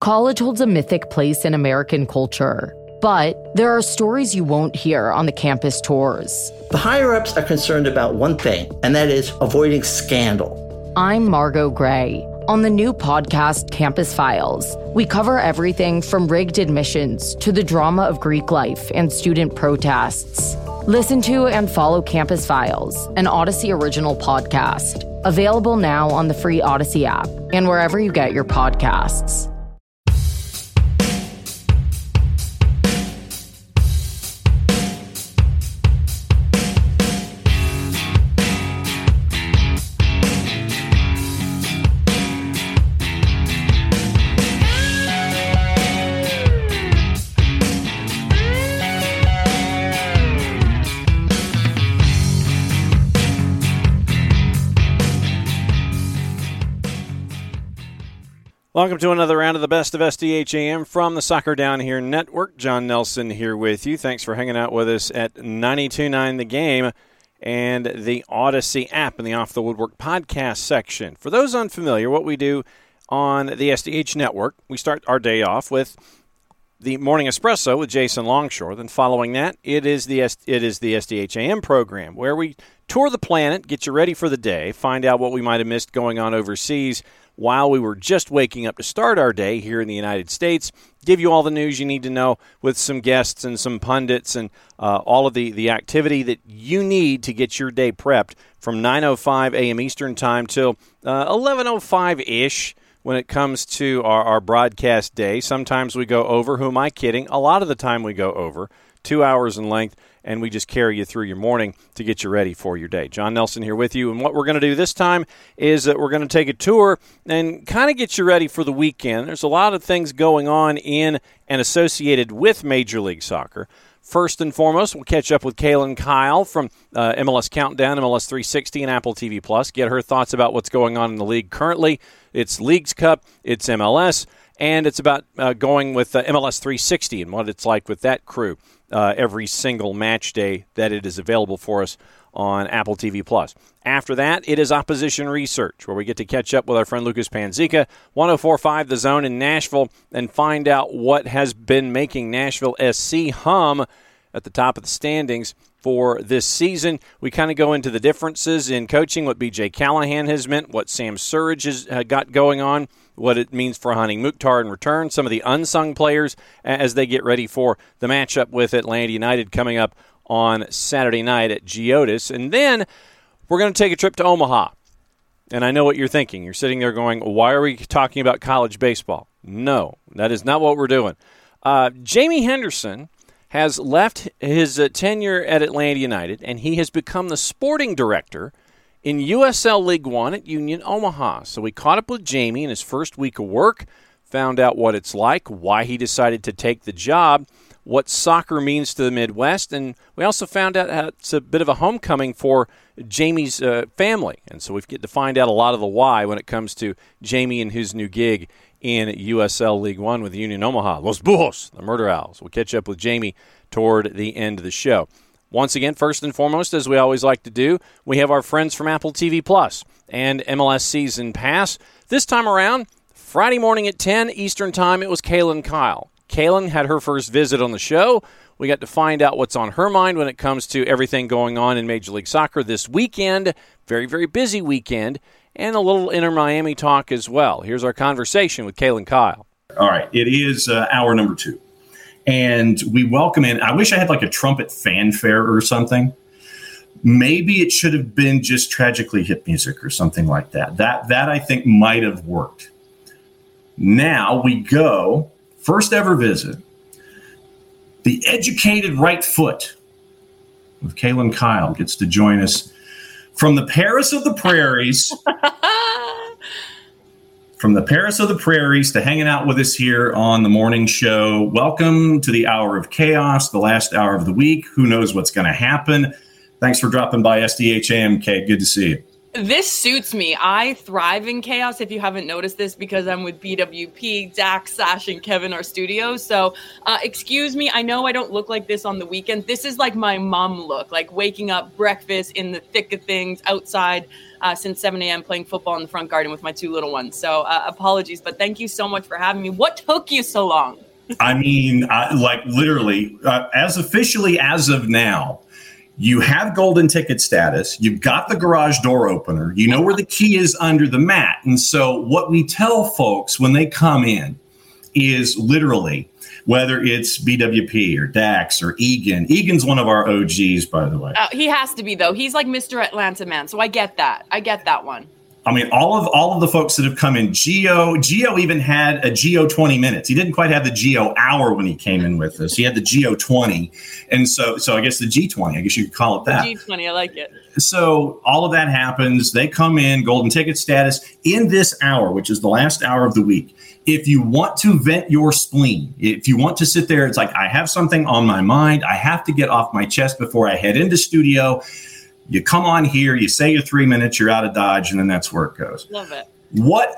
College holds a mythic place in American culture, but there are stories you won't hear on the campus tours. The higher-ups are concerned about one thing, and that is avoiding scandal. I'm Margot Gray. On the new podcast, Campus Files, we cover everything from rigged admissions to the drama of Greek life and student protests. Listen to and follow Campus Files, an Odyssey original podcast. Available now on the free Odyssey app and wherever you get your podcasts. Welcome to another round of the Best of SDHAM from the Soccer Down Here Network. John Nelson here with you. Thanks for hanging out with us at 92.9 The Game and the Odyssey app in the Off the Woodwork podcast section. For those unfamiliar, what we do on the SDH Network, we start our day off with the Morning Espresso with Jason Longshore. Then following that, it is the SDHAM program where we tour the planet, get you ready for the day, find out what we might have missed going on overseas while we were just waking up to start our day here in the United States, give you all the news you need to know with some guests and some pundits and all of the activity that you need to get your day prepped from 9:05 a.m. Eastern Time till 11:05-ish when it comes to our broadcast day. Sometimes we go over. Who am I kidding? A lot of the time we go over, 2 hours in length, and we just carry you through your morning to get you ready for your day. John Nelson here with you, and what we're going to do this time is that we're going to take a tour and kind of get you ready for the weekend. There's a lot of things going on in and associated with Major League Soccer. First and foremost, we'll catch up with Kaylin Kyle from MLS Countdown, MLS 360, and Apple TV+. Get her thoughts about what's going on in the league currently. It's Leagues Cup, it's MLS, and it's about going with MLS 360 and what it's like with that crew every single match day that it is available for us on Apple TV+. After that, it is Opposition Research, where we get to catch up with our friend Lucas Panzica, 104.5 The Zone in Nashville, and find out what has been making Nashville SC hum at the top of the standings for this season. We kind of go into the differences in coaching, what B.J. Callahan has meant, what Sam Surridge has got going on, what it means for Hani Mukhtar in return, some of the unsung players as they get ready for the matchup with Atlanta United coming up on Saturday night at Geodis. And then we're going to take a trip to Omaha. And I know what you're thinking. You're sitting there going, why are we talking about college baseball? No, that is not what we're doing. Jamie Henderson has left his tenure at Atlanta United, and he has become the sporting director in USL League One at Union Omaha. So we caught up with Jamie in his first week of work, found out what it's like, why he decided to take the job, what soccer means to the Midwest, and we also found out how it's a bit of a homecoming for Jamie's family. And so we get to find out a lot of the why when it comes to Jamie and his new gig in USL League One with Union Omaha. Los Bujos, the Murder Owls. We'll catch up with Jamie toward the end of the show. Once again, first and foremost, as we always like to do, we have our friends from Apple TV Plus and MLS Season Pass. This time around, Friday morning at 10 Eastern Time, it was Kaylin Kyle. Kaylin had her first visit on the show. We got to find out what's on her mind when it comes to everything going on in Major League Soccer this weekend. Very, very busy weekend, and a little Inter Miami talk as well. Here's our conversation with Kaylin Kyle. All right, it is hour number 2. And we welcome in, I wish I had like a trumpet fanfare or something. Maybe it should have been just Tragically Hip music or something like that. That I think might have worked. Now we go, first ever visit, the educated right foot with Kaylin Kyle gets to join us from the Paris of the Prairies. From the Paris of the Prairies to hanging out with us here on the morning show. Welcome to the Hour of Chaos, the last hour of the week. Who knows what's going to happen? Thanks for dropping by SDHAM, Kate. Good to see you. This suits me. I thrive in chaos, if you haven't noticed this, because I'm with BWP, Dax, Sash, and Kevin, our studios. So excuse me. I know I don't look like this on the weekend. This is like my mom look, like waking up, breakfast, in the thick of things, outside since 7 a.m. playing football in the front garden with my 2 little ones. So apologies, but thank you so much for having me. What took you so long? I mean, like literally, as officially as of now, you have golden ticket status. You've got the garage door opener. You know where the key is under the mat. And so what we tell folks when they come in is literally, whether it's BWP or Dax or Egan. Egan's one of our OGs, by the way. He has to be, though. He's like Mr. Atlanta man. So I get that. I get that one. I mean, all of the folks that have come in, Gio even had a Gio 20 minutes. He didn't quite have the Gio hour when he came in with us. He had the Gio 20. And so I guess the G20, I guess you could call it that. G20, I like it. So all of that happens. They come in, golden ticket status, in this hour, which is the last hour of the week. If you want to vent your spleen, if you want to sit there, it's like, I have something on my mind. I have to get off my chest before I head into studio. You come on here, you say your 3 minutes, you're out of Dodge, and then that's where it goes. Love it. What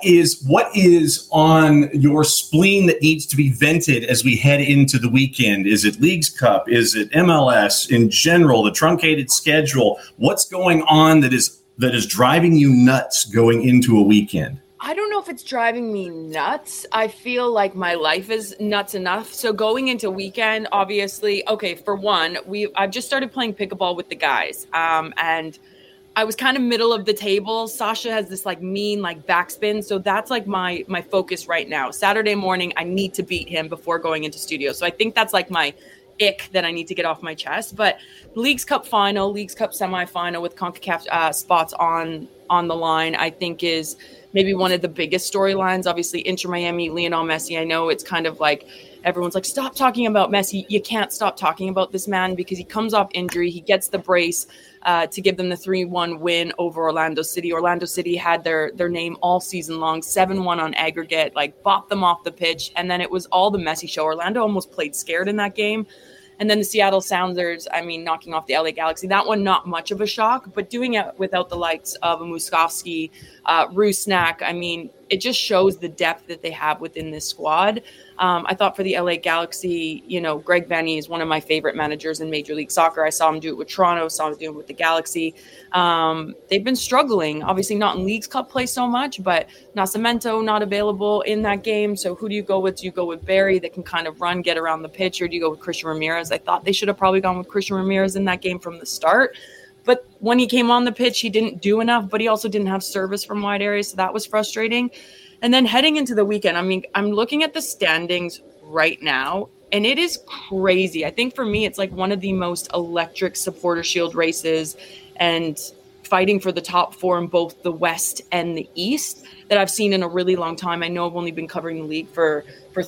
is on your spleen that needs to be vented as we head into the weekend? Is it Leagues Cup? Is it MLS in general, the truncated schedule? What's going on that is driving you nuts going into a weekend? I don't know if it's driving me nuts. I feel like my life is nuts enough. So going into weekend, obviously, okay, for one, I've just started playing pickleball with the guys. And I was kind of middle of the table. Sasha has this like mean like backspin. So that's like my focus right now. Saturday morning, I need to beat him before going into studio. So I think that's like my ick that I need to get off my chest. But Leagues Cup final, Leagues Cup semifinal with CONCACAF spots on the line, I think is maybe one of the biggest storylines. Obviously, Inter Miami, Lionel Messi. I know it's kind of like everyone's like, stop talking about Messi. You can't stop talking about this man because he comes off injury. He gets the brace to give them the 3-1 win over Orlando City. Orlando City had their name all season long, 7-1 on aggregate, like bopped them off the pitch. And then it was all the Messi show. Orlando almost played scared in that game. And then the Seattle Sounders, I mean, knocking off the LA Galaxy. That one, not much of a shock, but doing it without the likes of a Muskovsky, Rusnak, I mean, it just shows the depth that they have within this squad. I thought for the LA Galaxy, Greg Vanney is one of my favorite managers in Major League Soccer. I saw him do it with Toronto, saw him do it with the Galaxy. They've been struggling, obviously not in Leagues Cup play so much, but Nascimento not available in that game. So who do you go with? Do you go with Barry that can kind of run, get around the pitch, or do you go with Christian Ramirez? I thought they should have probably gone with Christian Ramirez in that game from the start. But when he came on the pitch, he didn't do enough, but he also didn't have service from wide areas. So that was frustrating. And then heading into the weekend, I mean, I'm looking at the standings right now, and it is crazy. I think for me, it's like one of the most electric supporter shield races and fighting for the top 4 in both the West and the East that I've seen in a really long time. I know I've only been covering the league for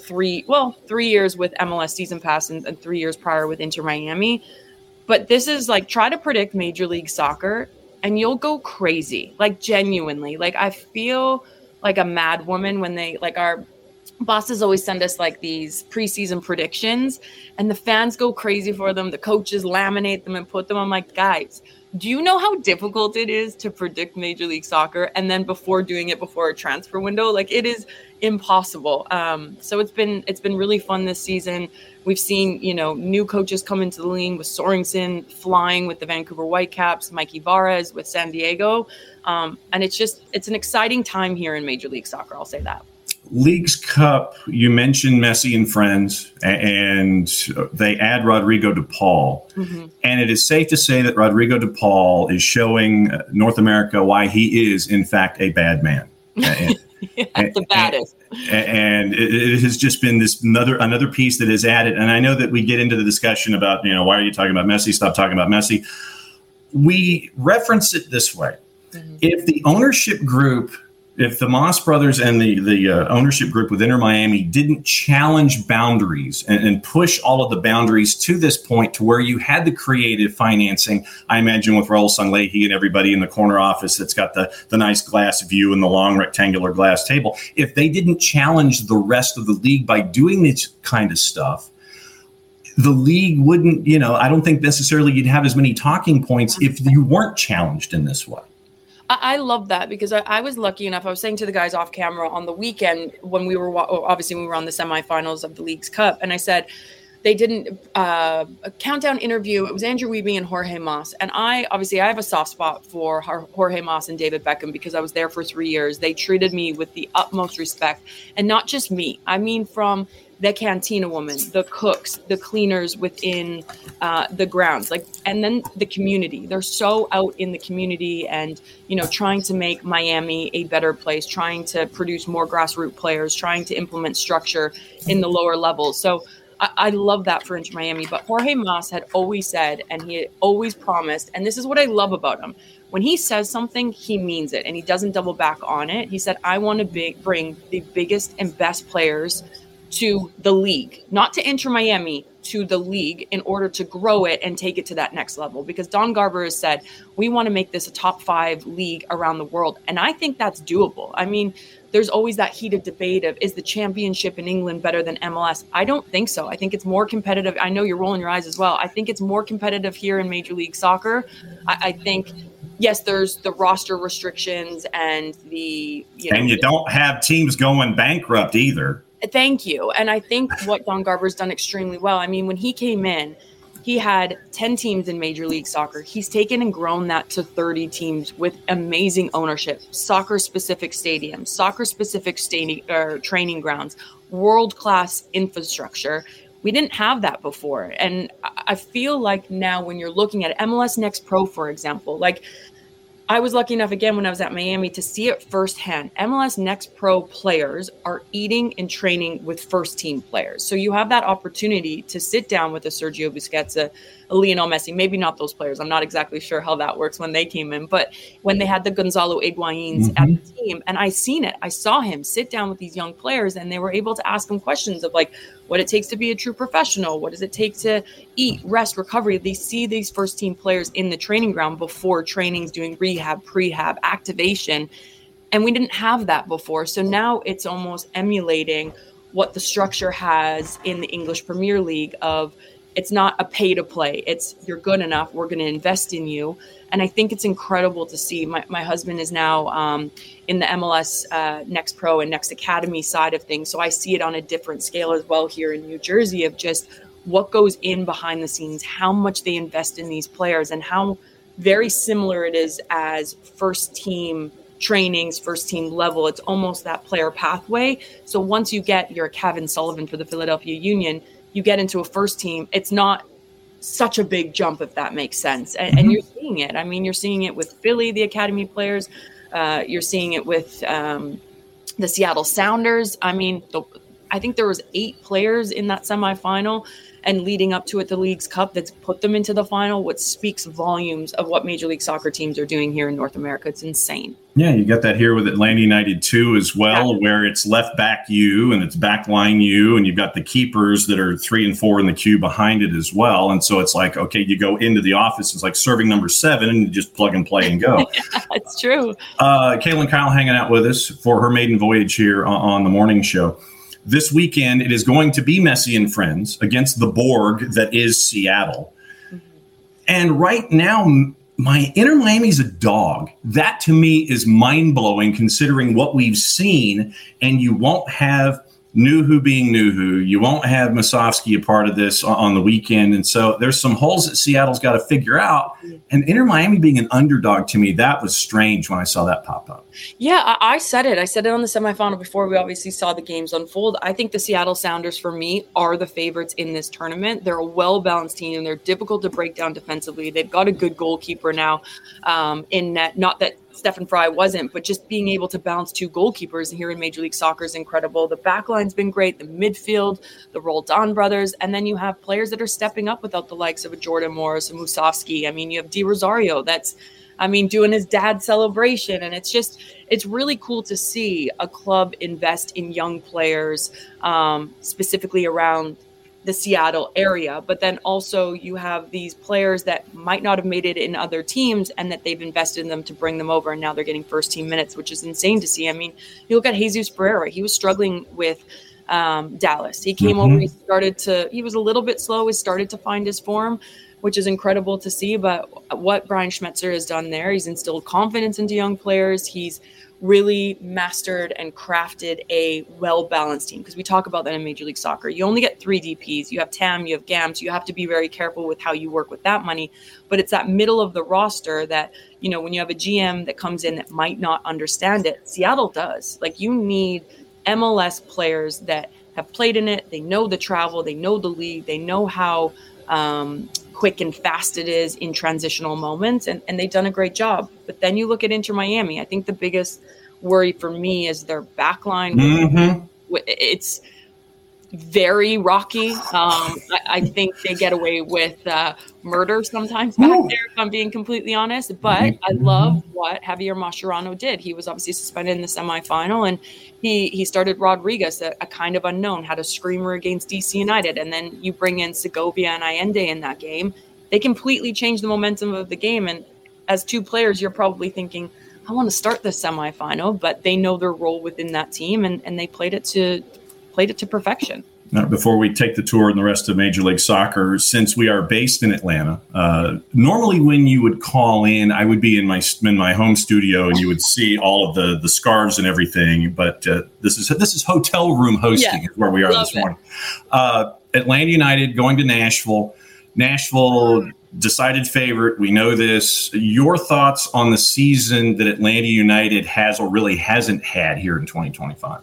3 years with MLS Season Pass and 3 years prior with Inter Miami. But this is like, try to predict Major League Soccer and you'll go crazy, like genuinely. Like I feel like a mad woman when they, like, our bosses always send us like these preseason predictions and the fans go crazy for them. The coaches laminate them and put them. I'm like, guys, do you know how difficult it is to predict Major League Soccer? And then before doing it before a transfer window, like it is impossible. So it's been really fun this season. We've seen, new coaches come into the league with Sorensen flying with the Vancouver Whitecaps, Mikey Vares with San Diego. And it's an exciting time here in Major League Soccer. I'll say that. Leagues Cup, you mentioned Messi and friends, and they add Rodrigo de Paul. Mm-hmm. And it is safe to say that Rodrigo de Paul is showing North America why he is, in fact, a bad man. The baddest. And it has just been this another piece that is added. And I know that we get into the discussion about, why are you talking about Messi? Stop talking about Messi. We reference it this way. Mm-hmm. If the ownership group, if the Moss brothers and the ownership group with Inter Miami didn't challenge boundaries and push all of the boundaries to this point to where you had the creative financing, I imagine with Raul Sanlehi and everybody in the corner office that's got the nice glass view and the long rectangular glass table, if they didn't challenge the rest of the league by doing this kind of stuff, the league wouldn't, I don't think necessarily you'd have as many talking points if you weren't challenged in this way. I love that because I was lucky enough. I was saying to the guys off camera on the weekend when we were obviously we were on the semifinals of the League's Cup, and I said they didn't a countdown interview. It was Andrew Wiebe and Jorge Mas, and I have a soft spot for Jorge Mas and David Beckham because I was there for 3 years. They treated me with the utmost respect, and not just me. I mean, from the cantina woman, the cooks, the cleaners within the grounds, and then the community. They're so out in the community and, trying to make Miami a better place, trying to produce more grassroots players, trying to implement structure in the lower levels. So I love that for Inter Miami. But Jorge Mas had always said, and he had always promised, and this is what I love about him. When he says something, he means it, and he doesn't double back on it. He said, I want to bring the biggest and best players to the league, not to Inter Miami, to the league in order to grow it and take it to that next level. Because Don Garber has said, we want to make this a top 5 league around the world. And I think that's doable. I mean, there's always that heated debate of, is the championship in England better than MLS? I don't think so. I think it's more competitive. I know you're rolling your eyes as well. I think it's more competitive here in Major League Soccer. I think, yes, there's the roster restrictions and and you don't have teams going bankrupt either. Thank you. And I think what Don Garber's done extremely well. I mean, when he came in, he had 10 teams in Major League Soccer. He's taken and grown that to 30 teams with amazing ownership, soccer-specific stadiums, soccer-specific training grounds, world-class infrastructure. We didn't have that before. And I feel like now when you're looking at MLS Next Pro, for example, I was lucky enough, again, when I was at Miami to see it firsthand. MLS Next Pro players are eating and training with first-team players. So you have that opportunity to sit down with a Sergio Busquets, a Lionel Messi, maybe not those players. I'm not exactly sure how that works when they came in, but when they had the Gonzalo Higuaíns at the team, and I seen it. I saw him sit down with these young players, and they were able to ask him questions of what it takes to be a true professional. What does it take to eat, rest, recovery? They see these first-team players in the training ground before trainings, doing rehab, prehab, activation. And we didn't have that before. So now it's almost emulating what the structure has in the English Premier League of it's not a pay to play. It's you're good enough. We're going to invest in you. And I think it's incredible to see. My husband is now in the MLS Next Pro and Next Academy side of things. So I see it on a different scale as well here in New Jersey of just what goes in behind the scenes, how much they invest in these players, and how very similar it is as first team trainings, first team level. It's almost that player pathway. So once you're Kevin Sullivan for the Philadelphia Union, you get into a first team. It's not such a big jump, if that makes sense. And you're seeing it. I mean, you're seeing it with Philly, the academy players. You're seeing it with the Seattle Sounders. I mean, I think there was 8 players in that semifinal and leading up to it, the League's Cup, that's put them into the final, which speaks volumes of what Major League Soccer teams are doing here in North America. It's insane. Yeah, you got that here with Atlanta United too as well, where it's left back you and it's back line you, and you've got the keepers that are 3 and 4 in the queue behind it as well. And so it's like, okay, you go into the office, it's like serving number 7 and you just plug and play and go. Yeah, it's true. Kaylin Kyle hanging out with us for her maiden voyage here on the morning show. This weekend, it is going to be Messi and friends against the Borg that is Seattle. Mm-hmm. And right now, my Inter Miami's a dog. That to me is mind-blowing considering what we've seen. And you won't have Nuhu being Nuhu. You won't have Musovski a part of this on the weekend. And so there's some holes that Seattle's got to figure out. And Inter Miami being an underdog, to me, that was strange when I saw that pop up. Yeah, I said it. I said it on the semifinal before we obviously saw the games unfold. I think the Seattle Sounders, for me, are the favorites in this tournament. They're a well-balanced team, and they're difficult to break down defensively. They've got a good goalkeeper now in net. Not that Stefan Fry wasn't, but just being able to balance 2 goalkeepers here in Major League Soccer is incredible. The backline's been great, the midfield, the Roldan brothers, and then you have players that are stepping up without the likes of a Jordan Morris, a Musovski. I mean, you have Di Rosario that's, doing his dad's celebration, and it's really cool to see a club invest in young players, specifically around the Seattle area, but then also you have these players that might not have made it in other teams and that they've invested in them to bring them over, and now they're getting first team minutes, which is insane to see. I mean, you look at Jesus Pereira, he was struggling with Dallas. He came over, he was a little bit slow, he started to find his form. which is incredible to see. But what Brian Schmetzer has done there, he's instilled confidence into young players. He's really mastered and crafted a well-balanced team, because we talk about that in Major League Soccer. You only get 3 DPs. You have TAM, you have GAMS. You have to be very careful with how you work with that money. But it's that middle of the roster that, you know, when you have a GM that comes in that might not understand it, Seattle does. Like, you need MLS players that have played in it. They know the travel. They know the league. They know how quick and fast it is in transitional moments, and they've done a great job. But then you look at Inter Miami. I think the biggest worry for me is their backline. Mm-hmm. It's very rocky. I think they get away with murder sometimes back there, if I'm being completely honest. But I love what Javier Mascherano did. He was obviously suspended in the semifinal, and he started Rodriguez, a kind of unknown, had a screamer against DC United. And then you bring in Segovia and Allende in that game. They completely changed the momentum of the game. And as two players, you're probably thinking, I want to start this semifinal, but they know their role within that team, and they played it to perfection. Now, before we take the tour in the rest of Major League Soccer, since we are based in Atlanta, normally when you would call in, I would be in my home studio and you would see all of the scarves and everything. But this is hotel room hosting, where we are this morning. Atlanta United going to Nashville. Nashville decided favorite. We know this. Your thoughts on the season that Atlanta United has or really hasn't had here in 2025?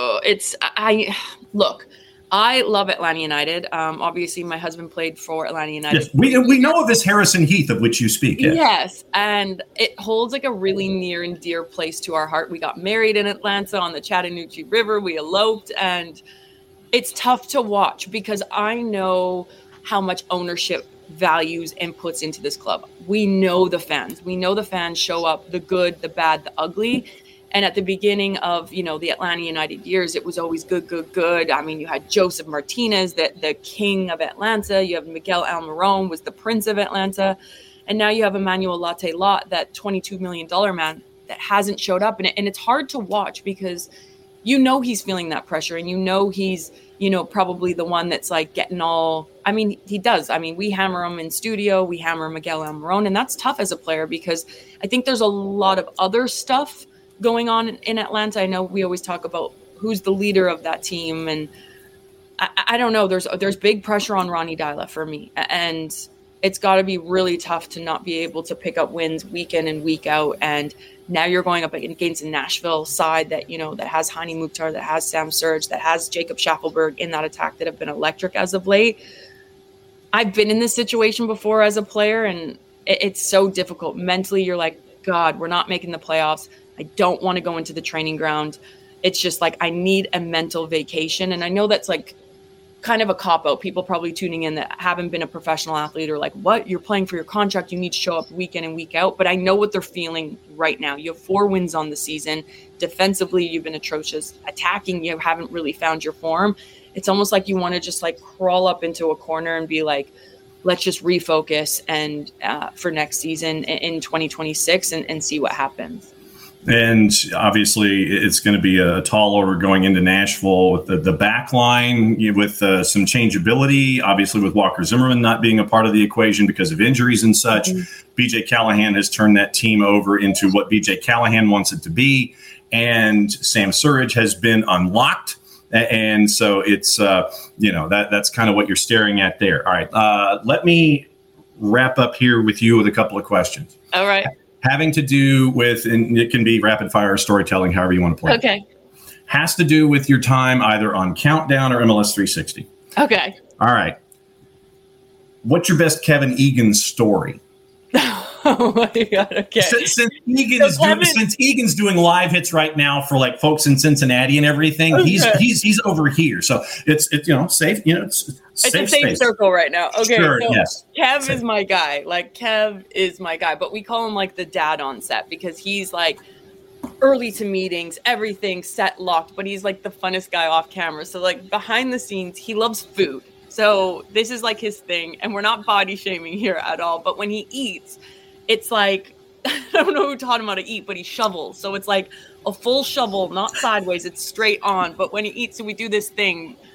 I love Atlanta United. Obviously, my husband played for Atlanta United. Yes, we know of this Harrison Heath of which you speak. Yes, and it holds like a really near and dear place to our heart. We got married in Atlanta on the Chattahoochee River. We eloped, and it's tough to watch because I know how much ownership values and puts into this club. We know the fans. We know the fans show up, the good, the bad, the ugly. And at the beginning of, the Atlanta United years, it was always good, good, good. I mean, you had Joseph Martinez, the king of Atlanta. You have Miguel Almiron, was the prince of Atlanta. And now you have Emmanuel Latte-Lot, that $22 million man that hasn't showed up. And it's hard to watch because he's feeling that pressure, and he's, probably the one that's like getting all, I mean, he does. I mean, we hammer him in studio, we hammer Miguel Almiron, and that's tough as a player because I think there's a lot of other stuff going on in Atlanta. I know we always talk about who's the leader of that team, and I don't know. There's big pressure on Ronny Deila for me, and it's got to be really tough to not be able to pick up wins week in and week out. And now you're going up against a Nashville side that that has Hani Mukhtar, that has Sam Surge, that has Jacob Schaffelberg in that attack, that have been electric as of late. I've been in this situation before as a player, and it's so difficult mentally. You're like, God, we're not making the playoffs. I don't want to go into the training ground. It's just like, I need a mental vacation. And I know that's like kind of a cop-out. People probably tuning in that haven't been a professional athlete are like, what? You're playing for your contract. You need to show up week in and week out. But I know what they're feeling right now. You have 4 wins on the season. Defensively, you've been atrocious. Attacking, you haven't really found your form. It's almost like you want to just like crawl up into a corner and be like, let's just refocus and for next season in 2026 and see what happens. And obviously, it's going to be a tall order going into Nashville with the back line, with some changeability, obviously with Walker Zimmerman not being a part of the equation because of injuries and such. Mm-hmm. BJ Callahan has turned that team over into what BJ Callahan wants it to be. And Sam Surridge has been unlocked. And so it's, that's kind of what you're staring at there. All right. Let me wrap up here with you with a couple of questions. All right. Having to do with, and it can be rapid fire storytelling, however you want to play. Okay. Has to do with your time either on Countdown or MLS 360. Okay. All right. What's your best Kevin Egan story? Oh my God. Okay. Since Egan's doing live hits right now for like folks in Cincinnati and everything, okay. he's over here. So it's safe, it's a safe circle right now. Okay. Sure, so yes. Kev is my guy. Like Kev is my guy, but we call him like the dad on set because he's like early to meetings, everything set locked, but he's like the funnest guy off camera. So like behind the scenes, he loves food. So this is like his thing, and we're not body shaming here at all. But when he eats, it's like, I don't know who taught him how to eat, but he shovels. So it's like a full shovel, not sideways. It's straight on. But when he eats, so we do this thing.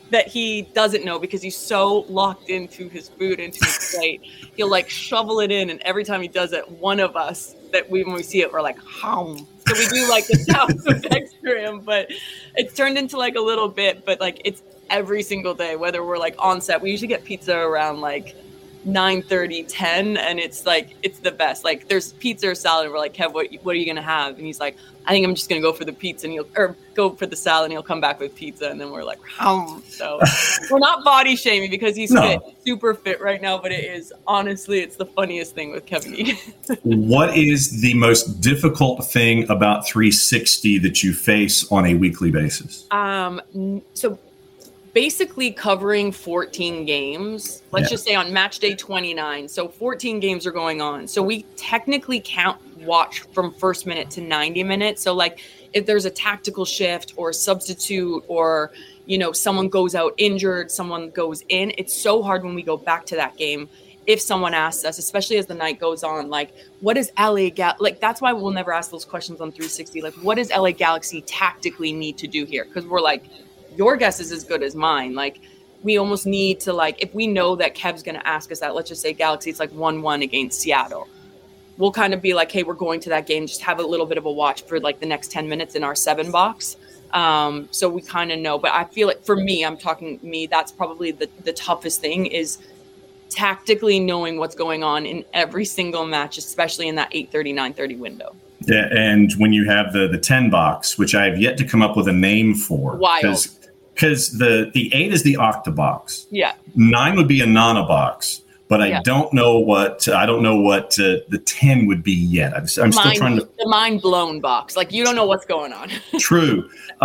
that he doesn't know because he's so locked into his food, into his plate. He'll like shovel it in, and every time he does it, one of us when we see it, we're like, hum. So we do like the sound effects for him, but it's turned into like a little bit, but like it's every single day, whether we're like on set. We usually get pizza around like 9:30, 10, and it's like, it's the best. Like there's pizza or salad, and we're like, Kev, what are you gonna have? And he's like, I think I'm just gonna go for the pizza, or go for the salad, and he'll come back with pizza, and then we're like, so we're not body shaming because he's fit, super fit right now, but it is honestly, it's the funniest thing with Kevin Egan. What is the most difficult thing about 360 that you face on a weekly basis? So basically covering 14 games, let's just say on match day 29. So 14 games are going on. So we technically watch from first minute to 90 minutes. So like if there's a tactical shift or a substitute, or, someone goes out injured, someone goes in, it's so hard when we go back to that game. If someone asks us, especially as the night goes on, like, what does like, that's why we'll never ask those questions on 360. Like, what does LA Galaxy tactically need to do here? Because we're like, your guess is as good as mine. Like, we almost need to, like, if we know that Kev's going to ask us that, let's just say Galaxy, it's like 1-1 against Seattle. We'll kind of be like, hey, we're going to that game. Just have a little bit of a watch for like the next 10 minutes in our 7 box. So we kind of know, but I feel like for me, that's probably the toughest thing is tactically knowing what's going on in every single match, especially in that 8:30, 9:30 window. Yeah, and when you have the 10 box, which I have yet to come up with a name for. Wild. Because the 8 is the octabox. Yeah. 9 would be a nana box, but I don't know what the 10 would be yet. I'm still trying to. The mind blown box. Like, you don't know what's going on. True.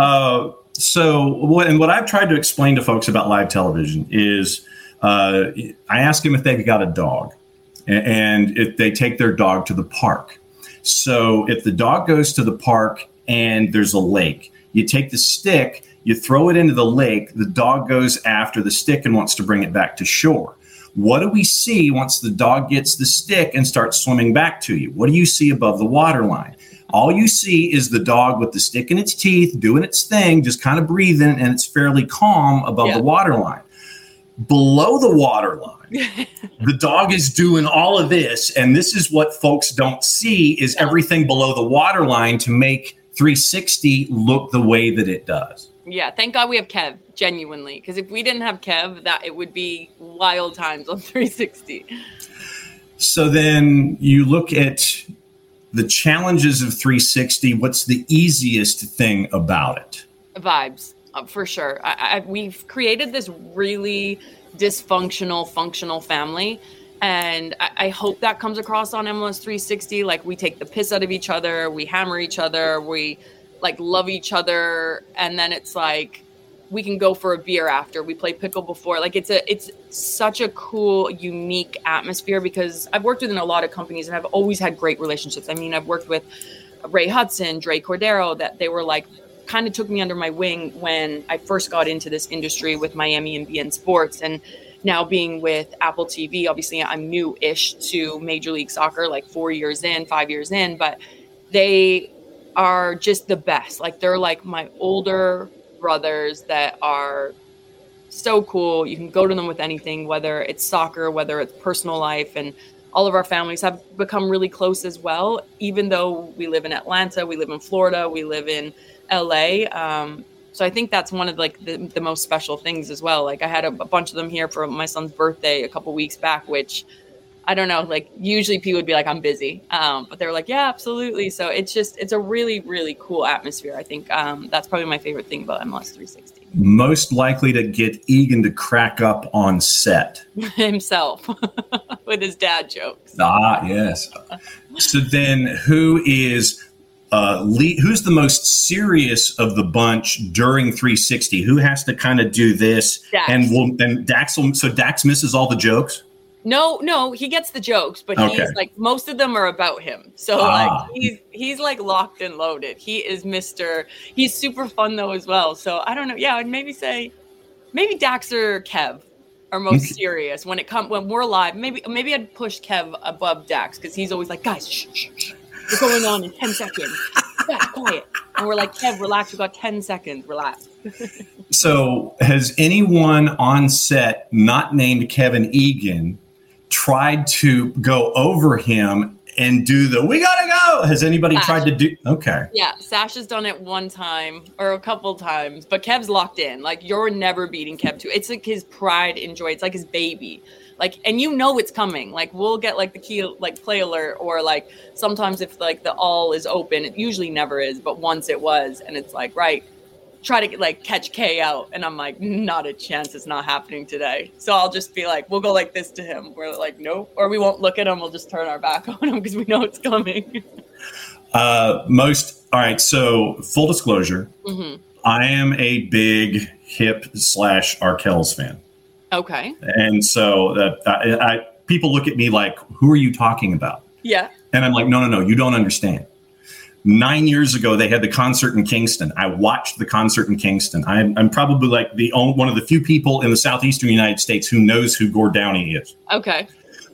What I've tried to explain to folks about live television is I ask them if they've got a dog, and if they take their dog to the park. So if the dog goes to the park and there's a lake, you take the stick, you throw it into the lake, the dog goes after the stick and wants to bring it back to shore. What do we see once the dog gets the stick and starts swimming back to you? What do you see above the water line? All you see is the dog with the stick in its teeth, doing its thing, just kind of breathing, and it's fairly calm above the water line. Below the water line, the dog is doing all of this, and this is what folks don't see is everything below the water line to make 360 look the way that it does. Yeah, thank God we have Kev, genuinely, because if we didn't have Kev, that it would be wild times on 360. So then you look at the challenges of 360. What's the easiest thing about it? Vibes. For sure. We've created this really dysfunctional, functional family. And I hope that comes across on MLS 360. Like, we take the piss out of each other. We hammer each other. We like love each other. And then it's like, we can go for a beer after. We play pickle before. Like, it's such a cool, unique atmosphere because I've worked within a lot of companies and I've always had great relationships. I mean, I've worked with Ray Hudson, Dre Cordero, that they were like, kind of took me under my wing when I first got into this industry with Miami and BN Sports. And now being with Apple TV, obviously I'm new-ish to Major League Soccer, like 5 years in, but they are just the best. Like, they're like my older brothers that are so cool. You can go to them with anything, whether it's soccer, whether it's personal life, and all of our families have become really close as well, even though we live in Atlanta, we live in Florida, we live in LA. So I think that's one of like the most special things as well. Like, I had a bunch of them here for my son's birthday a couple weeks back, which I don't know, like usually people would be like, I'm busy. But they were like, yeah, absolutely. So it's a really, really cool atmosphere. I think that's probably my favorite thing about MLS 360. Most likely to get Egan to crack up on set. Himself with his dad jokes. Ah, yes. So then who's the most serious of the bunch during 360? Who has to kind of do this? Dax. And Dax misses all the jokes? No, he gets the jokes, but he's like, most of them are about him. So like he's like locked and loaded. He is he's super fun though as well. So I don't know. Yeah, I'd maybe say Dax or Kev are most serious when we're live. Maybe I'd push Kev above Dax because he's always like, guys, shh. What's going on in 10 seconds? Yeah, quiet. And we're like, Kev, relax. We got 10 seconds. Relax. So has anyone on set not named Kevin Egan tried to go over him and do the "we gotta go"? Has anybody tried to do? Okay. Yeah, Sasha's done it one time or a couple times, but Kev's locked in. Like, you're never beating Kev too. It's like his pride and joy. It's like his baby. Like, and you know it's coming. Like, we'll get like the key, like play alert, or like sometimes if like the all is open, it usually never is, but once it was, and it's like, right, try to get, like catch K out, and I'm like, not a chance. It's not happening today. So I'll just be like, we'll go like this to him. We're like, nope, or we won't look at him. We'll just turn our back on him because we know it's coming. All right. So full disclosure, I am a big Hip / Arkells fan. Okay. And so people look at me like, who are you talking about? Yeah. And I'm like, no, you don't understand. 9 years ago, they had the concert in Kingston. I watched the concert in Kingston. I'm probably like one of the few people in the southeastern United States who knows who Gord Downie is. Okay.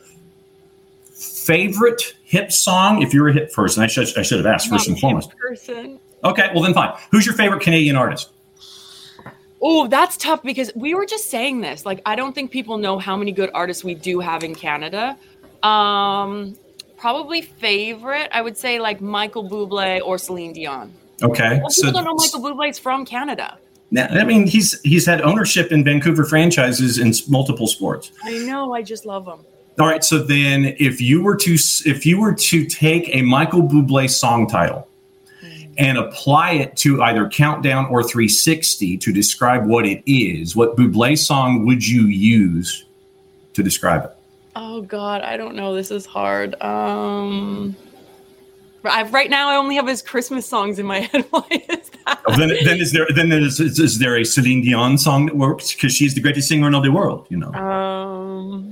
Favorite Hip song? If you're a Hip person, I should have asked first and foremost. Person. Okay, well then fine. Who's your favorite Canadian artist? Oh, that's tough because we were just saying this. Like, I don't think people know how many good artists we do have in Canada. Probably favorite, I would say like Michael Bublé or Celine Dion. Okay. People don't know Michael Bublé's from Canada. I mean, he's had ownership in Vancouver franchises in multiple sports. I know. I just love him. All right. So then if you were to take a Michael Bublé song title and apply it to either Countdown or 360 to describe what it is, what Bublé song would you use to describe it? Oh God, I don't know. This is hard. Right now I only have his Christmas songs in my head. Why is that? Then is there a Celine Dion song that works because she's the greatest singer in all the world? You know.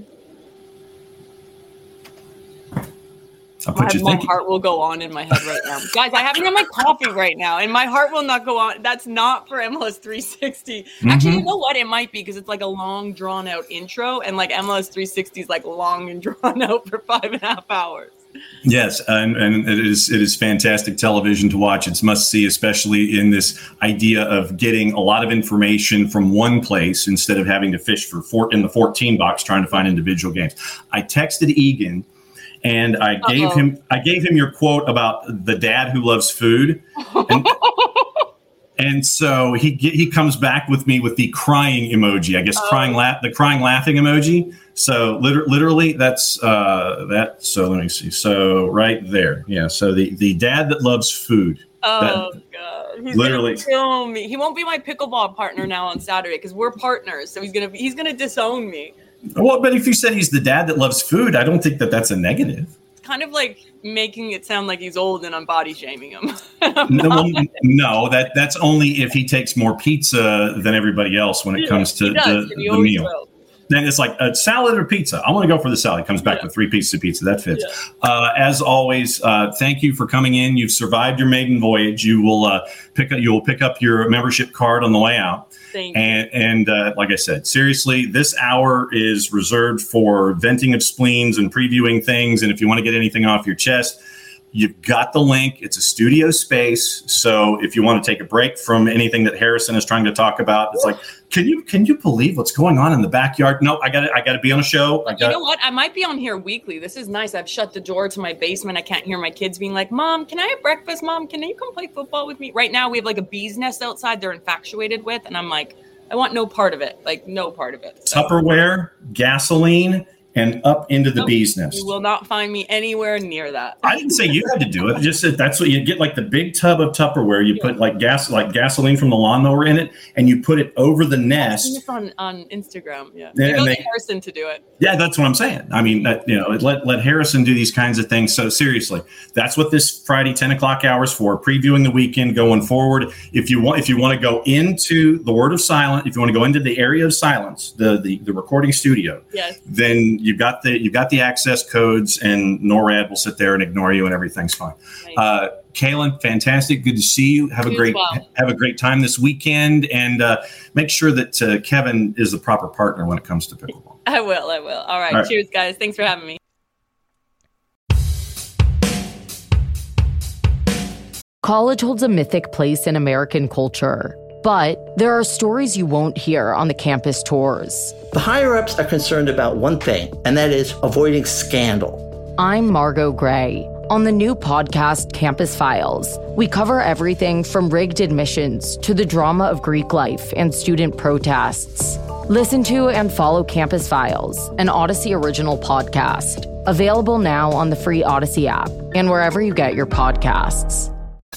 My heart will go on in my head right now. Guys, I haven't had my coffee right now, and my heart will not go on. That's not for MLS 360. Actually, you know what? It might be because it's like a long, drawn-out intro, and like MLS 360 is like long and drawn out for 5.5 hours. Yes, and it is fantastic television to watch. It's must-see, especially in this idea of getting a lot of information from one place instead of having to fish in the 14 box trying to find individual games. I texted Egan. And I gave him your quote about the dad who loves food, and so he comes back with me with the crying emoji. I guess the crying laughing emoji. So literally that's that. So let me see. So right there, yeah. So the dad that loves food. Oh God, he's literally gonna kill me. He won't be my pickleball partner now on Saturday because we're partners. So he's gonna disown me. Well, but if you said he's the dad that loves food, I don't think that's a negative. It's kind of like making it sound like he's old and I'm body shaming him. No, that's only if he takes more pizza than everybody else when it comes to the meal. Will. Then it's like a salad or pizza. I want to go for the salad. He comes back with 3 pieces of pizza. That fits. Yeah. As always, thank you for coming in. You've survived your maiden voyage. You will pick up your membership card on the way out. Thank you. And like I said, seriously, this hour is reserved for venting of spleens and previewing things. And if you want to get anything off your chest, you've got the link. It's a studio space. So if you want to take a break from anything that Harrison is trying to talk about, it's like, can you believe what's going on in the backyard? No, I got to be on a show. You know what? I might be on here weekly. This is nice. I've shut the door to my basement. I can't hear my kids being like, Mom, can I have breakfast? Mom, can you come play football with me? Right now we have like a bee's nest outside they're infatuated with. And I'm like, I want no part of it. Like no part of it. So. Tupperware, gasoline, and up into the bee's nest. You will not find me anywhere near that. I didn't say you had to do it. Just that's what you get, like the big tub of Tupperware. You put like gasoline from the lawnmower in it, and you put it over the nest. It's on Instagram. Yeah, maybe Harrison to do it. Yeah, that's what I'm saying. I mean, let Harrison do these kinds of things. So seriously, that's what this Friday 10 o'clock hour is for. Previewing the weekend going forward. If you want to go into the Word of Silence, if you want to go into the area of silence, the recording studio, yes, then you've got the access codes, and NORAD will sit there and ignore you, and everything's fine. Nice. Kaylin, fantastic. Good to see you. Have a great time this weekend, and make sure that Kevin is the proper partner when it comes to pickleball. I will. All right. Cheers, guys. Thanks for having me. College holds a mythic place in American culture, but there are stories you won't hear on the campus tours. The higher-ups are concerned about one thing, and that is avoiding scandal. I'm Margot Gray. On the new podcast, Campus Files, we cover everything from rigged admissions to the drama of Greek life and student protests. Listen to and follow Campus Files, an Odyssey original podcast. Available now on the free Odyssey app and wherever you get your podcasts.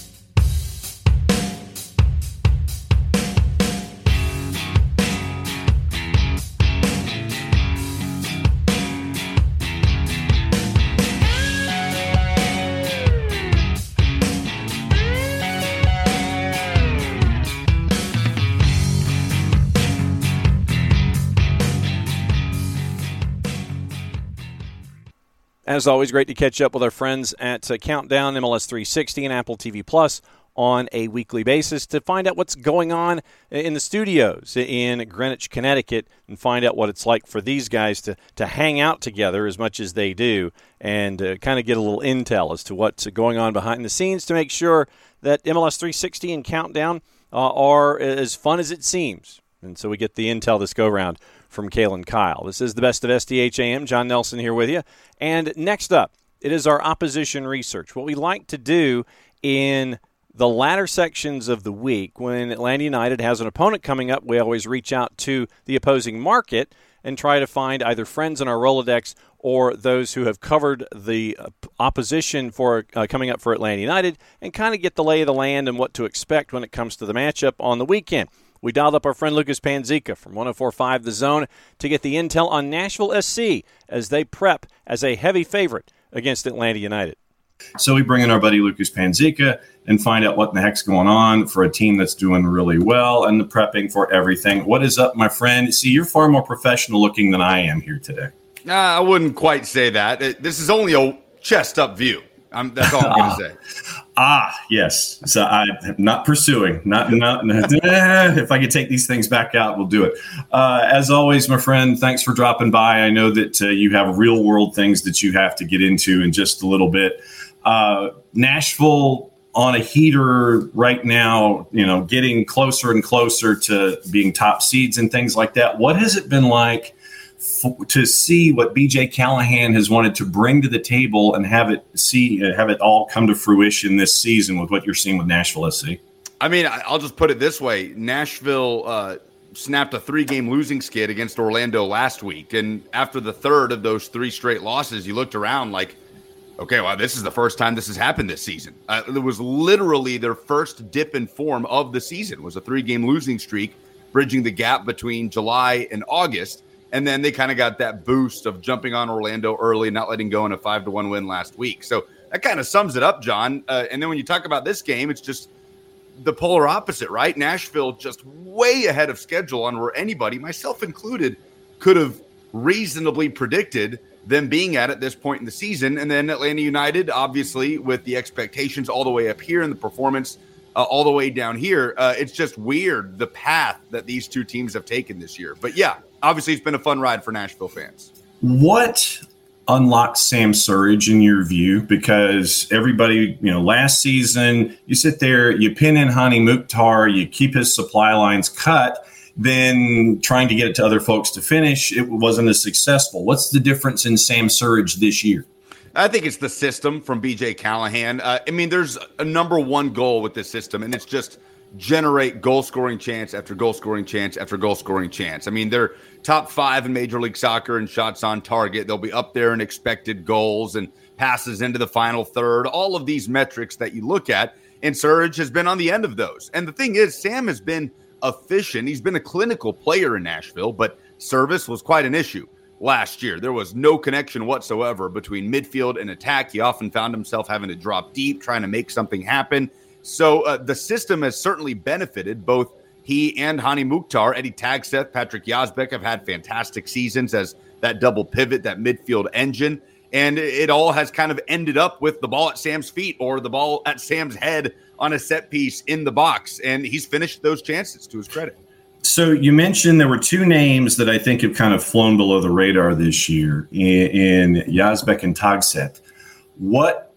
As always, great to catch up with our friends at Countdown, MLS 360, and Apple TV Plus on a weekly basis to find out what's going on in the studios in Greenwich, Connecticut, and find out what it's like for these guys to hang out together as much as they do and kind of get a little intel as to what's going on behind the scenes to make sure that MLS 360 and Countdown are as fun as it seems. And so we get the intel this go-round from Cale and Kyle. This is the Best of SDHAM. John Nelson here with you. And next up, it is our opposition research. What we like to do in the latter sections of the week, when Atlanta United has an opponent coming up, we always reach out to the opposing market and try to find either friends in our Rolodex or those who have covered the opposition for coming up for Atlanta United and kind of get the lay of the land and what to expect when it comes to the matchup on the weekend. We dialed up our friend Lucas Panzica from 104.5 The Zone to get the intel on Nashville SC as they prep as a heavy favorite against Atlanta United. So we bring in our buddy Lucas Panzica and find out what in the heck's going on for a team that's doing really well and the prepping for everything. What is up, my friend? See, you're far more professional looking than I am here today. I wouldn't quite say that. This is only a chest-up view. That's all I'm going to say. Yes. So I'm not pursuing. Not. If I could take these things back out, we'll do it. As always, my friend, thanks for dropping by. I know that you have real-world things that you have to get into in just a little bit. Nashville on a heater right now, getting closer and closer to being top seeds and things like that. What has it been like to see what BJ Callahan has wanted to bring to the table and have it all come to fruition this season with what you're seeing with Nashville SC? I mean, I'll just put it this way. Nashville snapped a 3-game losing skid against Orlando last week. And after the third of those 3 straight losses, you looked around like, okay, well, this is the first time this has happened this season. It was literally their first dip in form of the season. It was a 3-game losing streak, bridging the gap between July and August. And then they kind of got that boost of jumping on Orlando early, not letting go in a 5-1 win last week. So that kind of sums it up, John. And then when you talk about this game, it's just the polar opposite, right? Nashville just way ahead of schedule on where anybody, myself included, could have reasonably predicted them being at this point in the season. And then Atlanta United, obviously, with the expectations all the way up here and the performance all the way down here, it's just weird, the path that these two teams have taken this year. But yeah, obviously it's been a fun ride for Nashville fans. What unlocked Sam Surridge in your view? Because everybody, last season, you sit there, you pin in Hani Mukhtar, you keep his supply lines cut, then trying to get it to other folks to finish, it wasn't as successful. What's the difference in Sam Surridge this year? I think it's the system from BJ Callahan. There's a number one goal with this system, and it's just generate goal-scoring chance after goal-scoring chance after goal-scoring chance. They're top 5 in Major League Soccer in shots on target. They'll be up there in expected goals and passes into the final third, all of these metrics that you look at, and Surridge has been on the end of those. And the thing is, Sam has been efficient. He's been a clinical player in Nashville, but service was quite an issue last year. There was no connection whatsoever between midfield and attack. He often found himself having to drop deep, trying to make something happen. So the system has certainly benefited both he and Hani Mukhtar. Eddie Tagseth, Patrick Yazbek have had fantastic seasons as that double pivot, that midfield engine. And it all has kind of ended up with the ball at Sam's feet or the ball at Sam's head on a set piece in the box. And he's finished those chances, to his credit. So you mentioned there were 2 names that I think have kind of flown below the radar this year in Yazbek and Tagseth. What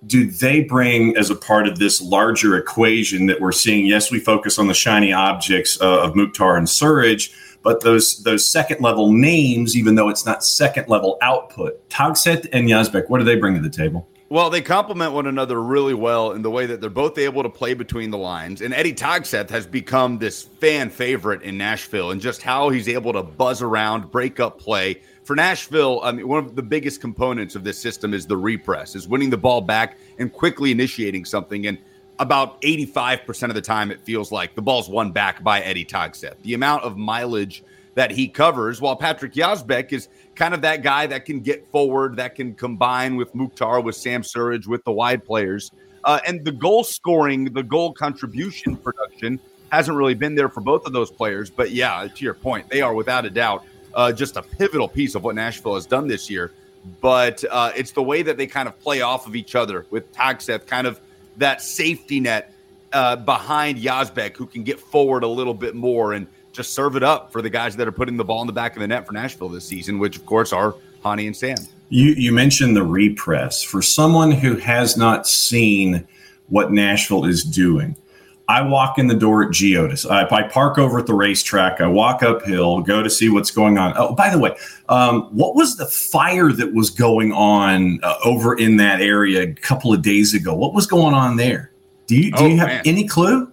do they bring as a part of this larger equation that we're seeing? Yes, we focus on the shiny objects of Mukhtar and Surridge, but those second level names, even though it's not second level output, Tagset and Yazbek, what do they bring to the table? Well, they complement one another really well in the way that they're both able to play between the lines. And Eddie Tagset has become this fan favorite in Nashville, and just how he's able to buzz around, break up play. For Nashville, I mean, one of the biggest components of this system is the repress, is winning the ball back and quickly initiating something. And about 85% of the time, it feels like the ball's won back by Eddie Tagset. The amount of mileage that he covers, while Patrick Yazbek is kind of that guy that can get forward, that can combine with Mukhtar, with Sam Surridge, with the wide players. And the goal scoring, the goal contribution production hasn't really been there for both of those players. But yeah, to your point, they are without a doubt just a pivotal piece of what Nashville has done this year. But it's the way that they kind of play off of each other, with Tagset kind of that safety net behind Yazbek, who can get forward a little bit more and just serve it up for the guys that are putting the ball in the back of the net for Nashville this season, which, of course, are Hani and Sam. You mentioned the repress. For someone who has not seen what Nashville is doing, I walk in the door at Geodis. I park over at the racetrack. I walk uphill, go to see what's going on. Oh, by the way, what was the fire that was going on over in that area a couple of days ago? What was going on there? Do you have any clue?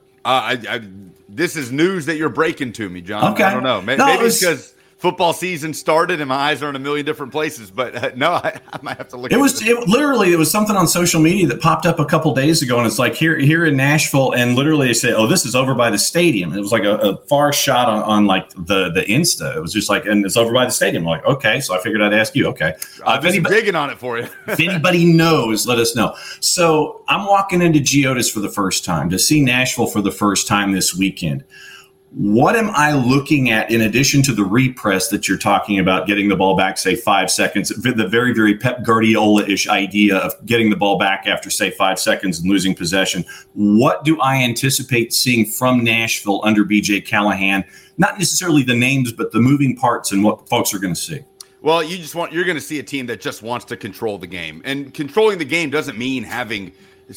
This is news that you're breaking to me, John. Okay. I don't know. Maybe it's because football season started and my eyes are in a million different places. But no, I might have to look. It was something on social media that popped up a couple days ago, and it's like here in Nashville, and literally they say, "Oh, this is over by the stadium." It was like a far shot on like the Insta. It was just like, and it's over by the stadium. I'm like, okay, so I figured I'd ask you. Okay, I've been digging on it for you. If anybody knows, let us know. So I'm walking into Geodis for the first time to see Nashville for the first time this weekend. What am I looking at in addition to the repress that you're talking about, getting the ball back, say, 5 seconds, the very, very Pep Guardiola-ish idea of getting the ball back after, say, 5 seconds and losing possession? What do I anticipate seeing from Nashville under B.J. Callahan? Not necessarily the names, but the moving parts and what folks are going to see. Well, you're going to see a team that just wants to control the game. And controlling the game doesn't mean having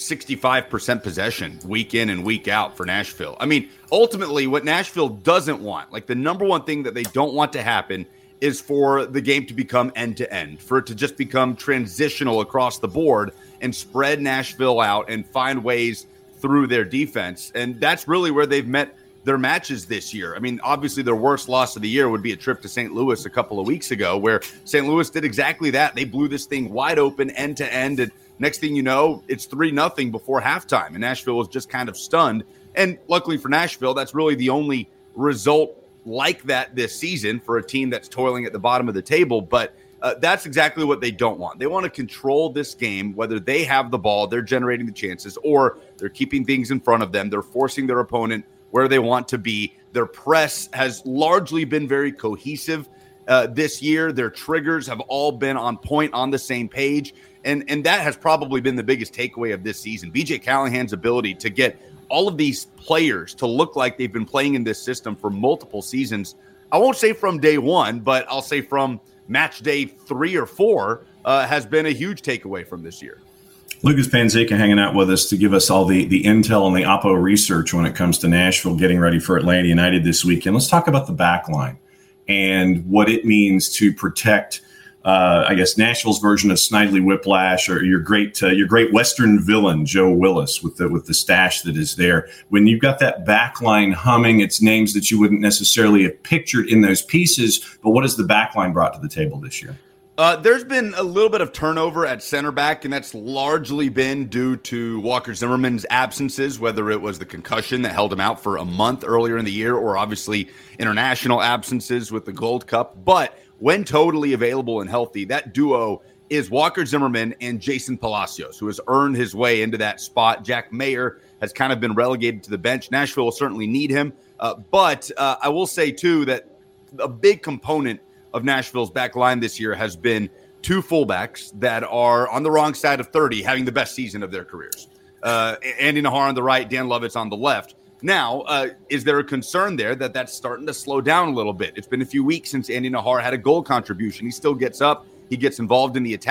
65% possession week in and week out for Nashville. I mean, ultimately what Nashville doesn't want, like the number one thing that they don't want to happen, is for the game to become end-to-end, for it to just become transitional across the board and spread Nashville out and find ways through their defense. And that's really where they've met their matches this year. I mean, obviously their worst loss of the year would be a trip to St. Louis a couple of weeks ago, where St. Louis did exactly that. They blew this thing wide open end-to-end, and next thing you know, it's 3-0 before halftime, and Nashville was just kind of stunned. And luckily for Nashville, that's really the only result like that this season for a team that's toiling at the bottom of the table. But that's exactly what they don't want. They want to control this game, whether they have the ball, they're generating the chances, or they're keeping things in front of them. They're forcing their opponent where they want to be. Their press has largely been very cohesive this year. Their triggers have all been on point, on the same page. And that has probably been the biggest takeaway of this season. B.J. Callahan's ability to get all of these players to look like they've been playing in this system for multiple seasons. I won't say from day one, but I'll say from match day 3 or 4 has been a huge takeaway from this year. Lucas Panzeca hanging out with us to give us all the intel and the Oppo research when it comes to Nashville getting ready for Atlanta United this weekend. Let's talk about the back line and what it means to protect Nashville's version of Snidely Whiplash, or your great Western villain, Joe Willis, with the stash that is there. When you've got that back line humming, it's names that you wouldn't necessarily have pictured in those pieces. But what has the back line brought to the table this year? There's been a little bit of turnover at center back, and that's largely been due to Walker Zimmerman's absences, whether it was the concussion that held him out for a month earlier in the year, or obviously international absences with the Gold Cup. But when totally available and healthy, that duo is Walker Zimmerman and Jason Palacios, who has earned his way into that spot. Jack Mayer has kind of been relegated to the bench. Nashville will certainly need him. But I will say, too, that a big component of Nashville's back line this year has been 2 fullbacks that are on the wrong side of 30, having the best season of their careers. Andy Nahar on the right, Dan Lovitz on the left. Now, is there a concern there that that's starting to slow down a little bit? It's been a few weeks since Andy Nahar had a goal contribution. He still gets up. He gets involved in the attack.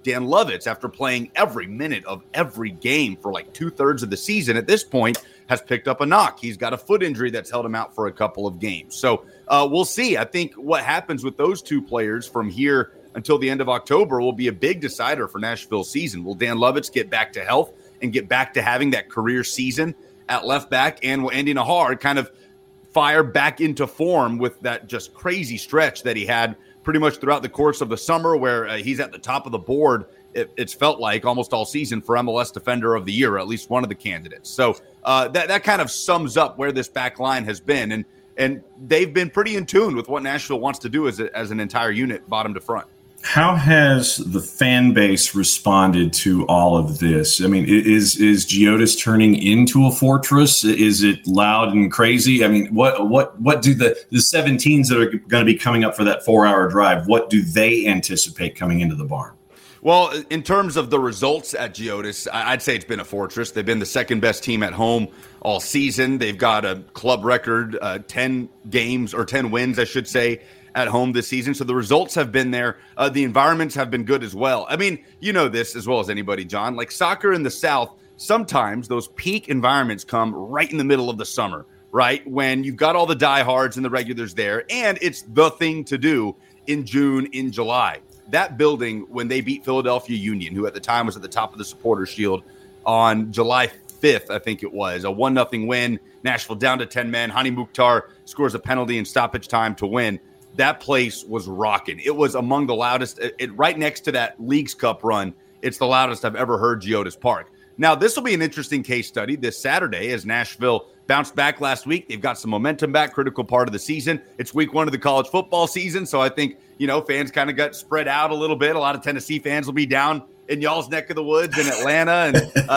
Dan Lovitz, after playing every minute of every game for like 2/3 of the season at this point, has picked up a knock. He's got a foot injury that's held him out for a couple of games. So we'll see. I think what happens with those two players from here until the end of October will be a big decider for Nashville's season. Will Dan Lovitz get back to health and get back to having that career season at left back? And will Andy Najar kind of fire back into form with that just crazy stretch that he had pretty much throughout the course of the summer, where he's at the top of the board, it's felt like almost all season, for MLS Defender of the Year, or at least one of the candidates. So that kind of sums up where this back line has been. And they've been pretty in tune with what Nashville wants to do as an entire unit, bottom to front. How has the fan base responded to all of this? I mean, is Geodis turning into a fortress? Is it loud and crazy? I mean, what do the 17s that are going to be coming up for that 4-hour drive, what do they anticipate coming into the barn? Well, in terms of the results at Geodis, I'd say it's been a fortress. They've been the second best team at home all season. They've got a club record, 10 games or 10 wins, I should say, at home this season. So the results have been there. The environments have been good as well. I mean, you know this as well as anybody, John. Like soccer in the South, sometimes those peak environments come right in the middle of the summer, right? When you've got all the diehards and the regulars there, and it's the thing to do in June, in July. That building, when they beat Philadelphia Union, who at the time was at the top of the Supporters Shield on July 5th, I think it was, a 1-0 win. Nashville down to 10 men. Hani Mukhtar scores a penalty in stoppage time to win. That place was rocking. It was among the loudest. Right next to that Leagues Cup run, it's the loudest I've ever heard Geodis Park. Now, this will be an interesting case study this Saturday as Nashville bounced back last week. They've got some momentum back, critical part of the season. It's week 1 of the college football season, so I think, fans kind of got spread out a little bit. A lot of Tennessee fans will be down in y'all's neck of the woods in Atlanta.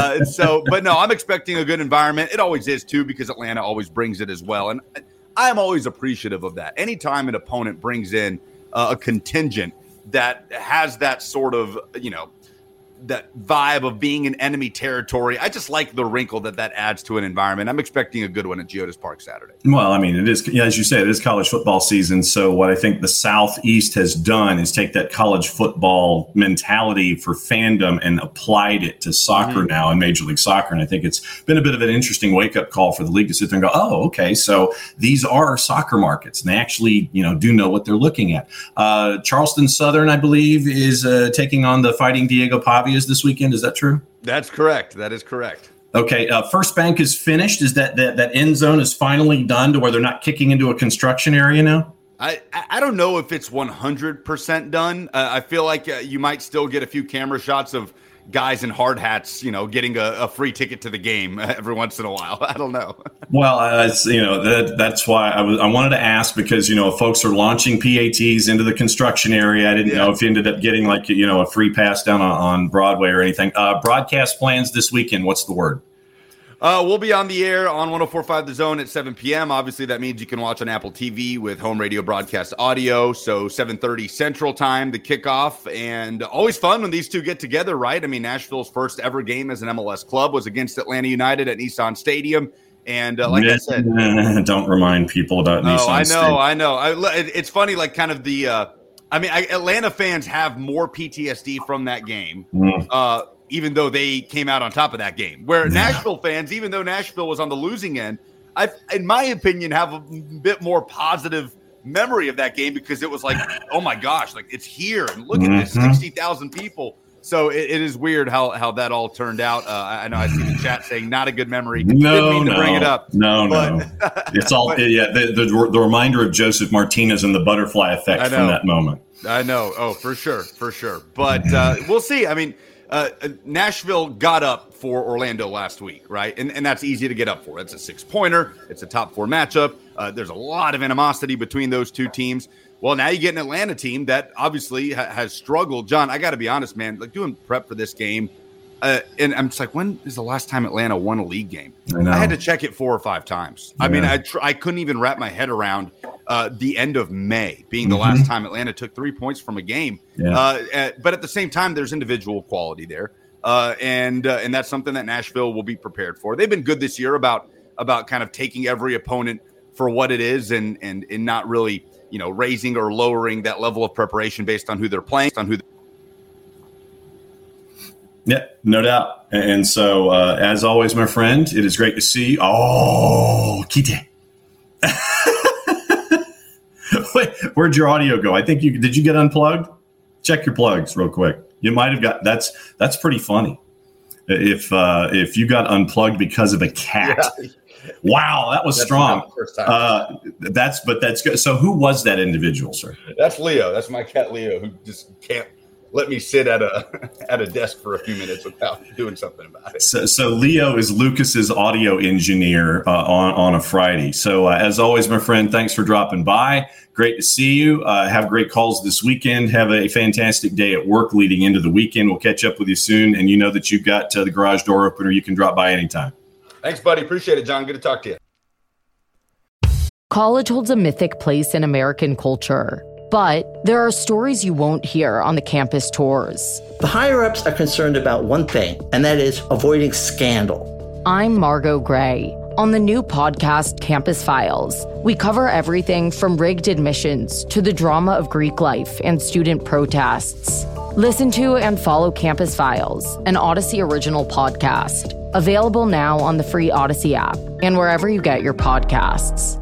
But no, I'm expecting a good environment. It always is, too, because Atlanta always brings it as well. And I'm always appreciative of that. Anytime an opponent brings in a contingent that has that sort of, that vibe of being in enemy territory, I just like the wrinkle that adds to an environment. I'm expecting a good one at Geodis Park Saturday. Well, I mean, it is, as you say, it is college football season. So what I think the Southeast has done is take that college football mentality for fandom and applied it to soccer now in Major League Soccer. And I think it's been a bit of an interesting wake-up call for the league to sit there and go, oh, okay, so these are soccer markets. And they actually, do know what they're looking at. Charleston Southern, I believe, is taking on the Fighting Diego Pavias this weekend. Is that true? That's correct. That is correct. Okay. First Bank is finished. Is that end zone is finally done to where they're not kicking into a construction area now? I don't know if it's 100% done. I feel like you might still get a few camera shots of guys in hard hats, getting a free ticket to the game every once in a while. I don't know. Well, that's why I wanted to ask, because, folks are launching PATs into the construction area. I didn't know if you ended up getting a free pass down on Broadway or anything. Broadcast plans this weekend. What's the word? We'll be on the air on 104.5 The Zone at 7 p.m. Obviously, that means you can watch on Apple TV with home radio broadcast audio. So 7:30 Central Time, the kickoff. And always fun when these two get together, right? I mean, Nashville's first ever game as an MLS club was against Atlanta United at Nissan Stadium. And like I said, don't remind people about Nissan Stadium. I know. It's funny, like kind of the Atlanta fans have more PTSD from that game. Even though they came out on top of that game. Where Nashville fans, even though Nashville was on the losing end, I, in my opinion, have a bit more positive memory of that game because it was like, oh my gosh, like it's here. And look at this, 60,000 people. So it is weird how that all turned out. I know I see the chat saying not a good memory. Didn't mean to bring it up. No. It's all, the reminder of Joseph Martinez and the butterfly effect from that moment. I know. Oh, for sure. But we'll see. I mean, Nashville got up for Orlando last week, right? And that's easy to get up for. It's a 6-pointer. It's a top 4 matchup. There's a lot of animosity between those two teams. Well, now you get an Atlanta team that obviously has struggled. John, I got to be honest, man, like doing prep for this game. And I'm just like, when is the last time Atlanta won a league game? I had to check it 4 or 5 times. Yeah. I mean, I couldn't even wrap my head around the end of May being the last time Atlanta took 3 points from a game. Yeah. But at the same time, there's individual quality there. And that's something that Nashville will be prepared for. They've been good this year about kind of taking every opponent for what it is and not really, raising or lowering that level of preparation based on who they're playing, Yeah, no doubt. And so, as always, my friend, it is great to see you. Oh, Kite. Wait, where'd your audio go? I think did you get unplugged? Check your plugs real quick. You might have got that's pretty funny. If you got unplugged because of a cat. Yeah. Wow, that was strong. First time. That's good. So who was that individual, sir? That's Leo. That's my cat Leo, who just can't let me sit at a desk for a few minutes without doing something about it. So Leo is Lucas's audio engineer on a Friday. So as always, my friend, thanks for dropping by. Great to see you. Have great calls this weekend. Have a fantastic day at work leading into the weekend. We'll catch up with you soon. And you know that you've got the garage door opener. You can drop by anytime. Thanks, buddy. Appreciate it, John. Good to talk to you. College holds a mythic place in American culture. But there are stories you won't hear on the campus tours. The higher-ups are concerned about one thing, and that is avoiding scandal. I'm Margot Gray. On the new podcast, Campus Files, we cover everything from rigged admissions to the drama of Greek life and student protests. Listen to and follow Campus Files, an Odyssey original podcast. Available now on the free Odyssey app and wherever you get your podcasts.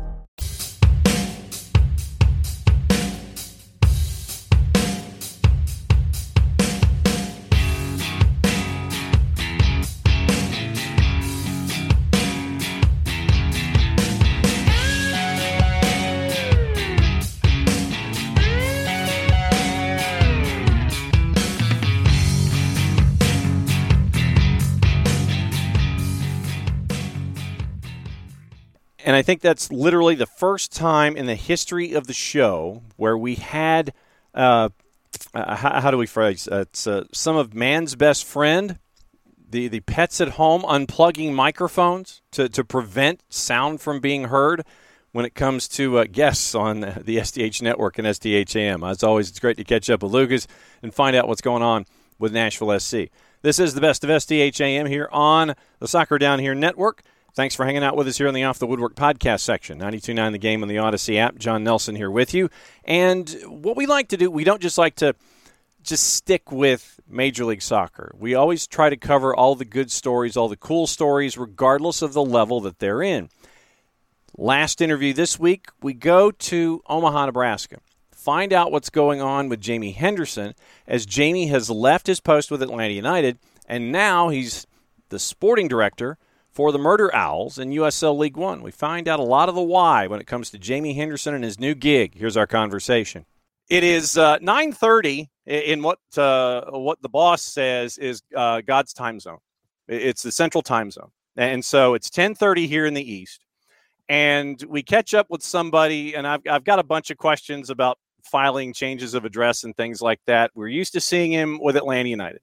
And I think that's literally the first time in the history of the show where we had, how do we phrase it's some of man's best friend, the pets at home unplugging microphones to prevent sound from being heard when it comes to guests on the SDH Network and SDH AM. As always, it's great to catch up with Lucas and find out what's going on with Nashville SC. This is the best of SDH AM here on the Soccer Down Here Network. Thanks for hanging out with us here on the Off the Woodwork podcast section. 92.9 The Game on the Odyssey app. John Nelson here with you. And what we like to do, we don't just like to just stick with Major League Soccer. We always try to cover all the good stories, all the cool stories, regardless of the level that they're in. Last interview this week, we go to Omaha, Nebraska. Find out what's going on with Jamie Henderson, as Jamie has left his post with Atlanta United, and now he's the sporting director for the Murder Owls in USL League One. We find out a lot of the why when it comes to Jamie Henderson and his new gig. Here's our conversation. It is 9:30 in what the boss says is God's time zone. It's the central time zone. And so it's 10:30 here in the East. And we catch up with somebody, and I've got a bunch of questions about filing changes of address and things like that. We're used to seeing him with Atlanta United.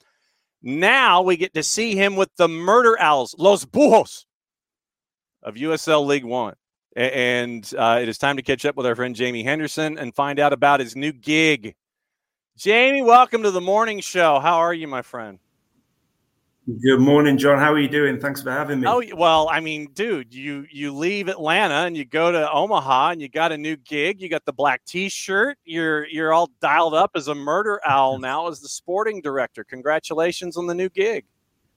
Now we get to see him with the Murder Owls, Los Bujos of USL League One. And it is time to catch up with our friend Jamie Henderson and find out about his new gig. Jamie, welcome to the morning show. How are you, my friend? Good morning, John. How are you doing? Thanks for having me. Oh, well, I mean, dude, you leave Atlanta and you go to Omaha and you got a new gig. You got the black T-shirt. You're all dialed up as a Murder Owl now as the sporting director. Congratulations on the new gig.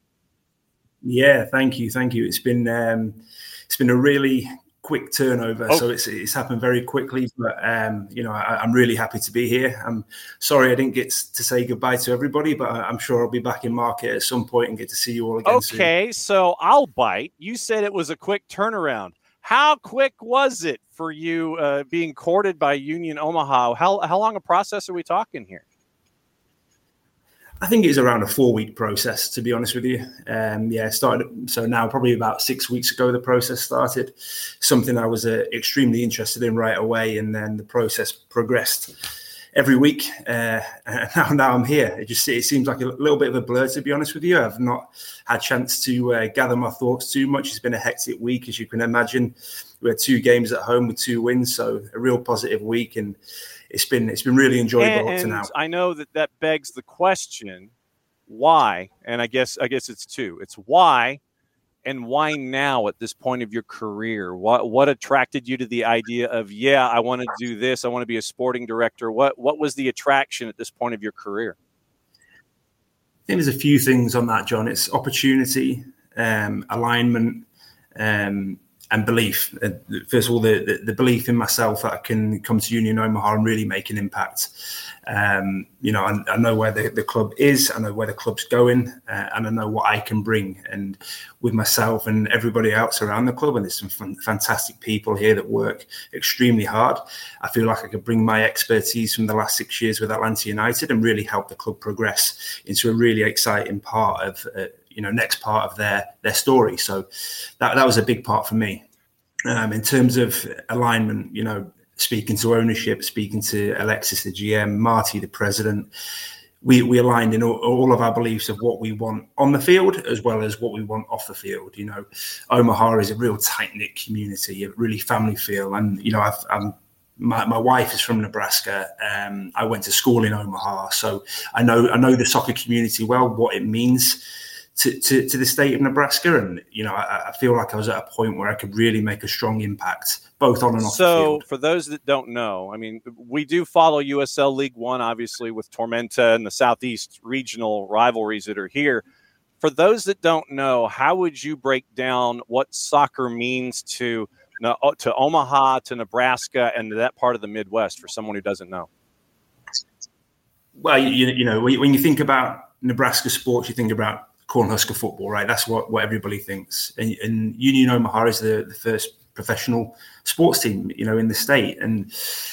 Yeah, thank you. It's been a really quick turnover, so it's happened very quickly. But I'm really happy to be here. I'm sorry I didn't get to say goodbye to everybody, but I'm sure I'll be back in market at some point and get to see you all again soon. Okay, so I'll bite. You said it was a quick turnaround. How quick was it for you being courted by Union Omaha? How long a process are we talking here? I think it's around a 4-week process, to be honest with you. Started so now probably about 6 weeks ago the process started. Something I was extremely interested in right away, and then the process progressed every week. And now I'm here. It seems like a little bit of a blur, to be honest with you. I've not had a chance to gather my thoughts too much. It's been a hectic week, as you can imagine. We had 2 games at home with 2 wins, so a real positive week, and it's been really enjoyable up to now. I know that begs the question, why? And I guess it's 2. It's why, and why now at this point of your career? What attracted you to the idea of, I want to do this, I want to be a sporting director? What was the attraction at this point of your career? think there's a few things on that, John. It's opportunity, alignment, and belief. First of all, the belief in myself that I can come to Union Omaha and really make an impact. I know where the club is, I know where the club's going, and I know what I can bring. And with myself and everybody else around the club, and there's some fantastic people here that work extremely hard, I feel like I could bring my expertise from the last 6 years with Atlanta United and really help the club progress into a really exciting part of next part of their story. So that was a big part for me. In terms of alignment, speaking to ownership, speaking to Alexis, the GM, Marty, the president, we aligned in all of our beliefs of what we want on the field as well as what we want off the field. Omaha is a real tight-knit community, a really family feel. And, my wife is from Nebraska. I went to school in Omaha. So I know the soccer community well, what it means to the state of Nebraska. And, I feel like I was at a point where I could really make a strong impact, both on and off the field. So for those that don't know, we do follow USL League One, obviously, with Tormenta and the Southeast regional rivalries that are here. For those that don't know, how would you break down what soccer means to Omaha, to Nebraska, and to that part of the Midwest for someone who doesn't know? Well, when you think about Nebraska sports, you think about Cornhusker football, right? That's what everybody thinks. And Union Omaha is the first professional sports team, in the state. And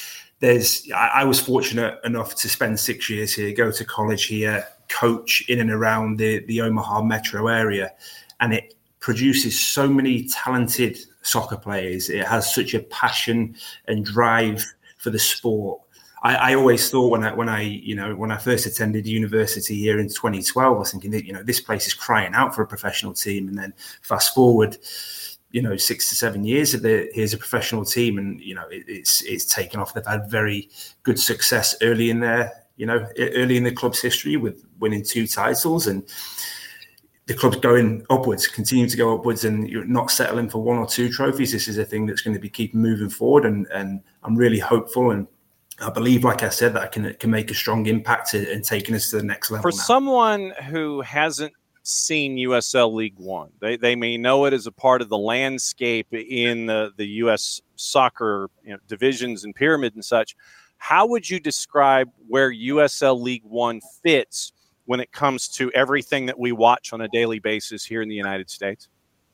I was fortunate enough to spend 6 years here, go to college here, coach in and around the Omaha metro area. And it produces so many talented soccer players. It has such a passion and drive for the sport. I always thought when I first attended university here in 2012, I was thinking that, this place is crying out for a professional team. And then fast forward, 6 to 7 years, here's a professional team, and it's taken off. They've had very good success early in the club's history with winning 2 titles, and the club's going upwards, continue to go upwards, and you're not settling for 1 or 2 trophies. This is a thing that's going to be keeping moving forward, and I'm really hopeful, and I believe, like I said, that I can make a strong impact in taking us to the next level. For someone who hasn't seen USL League One, they may know it as a part of the landscape in the U.S. soccer divisions and pyramid and such. How would you describe where USL League One fits when it comes to everything that we watch on a daily basis here in the United States?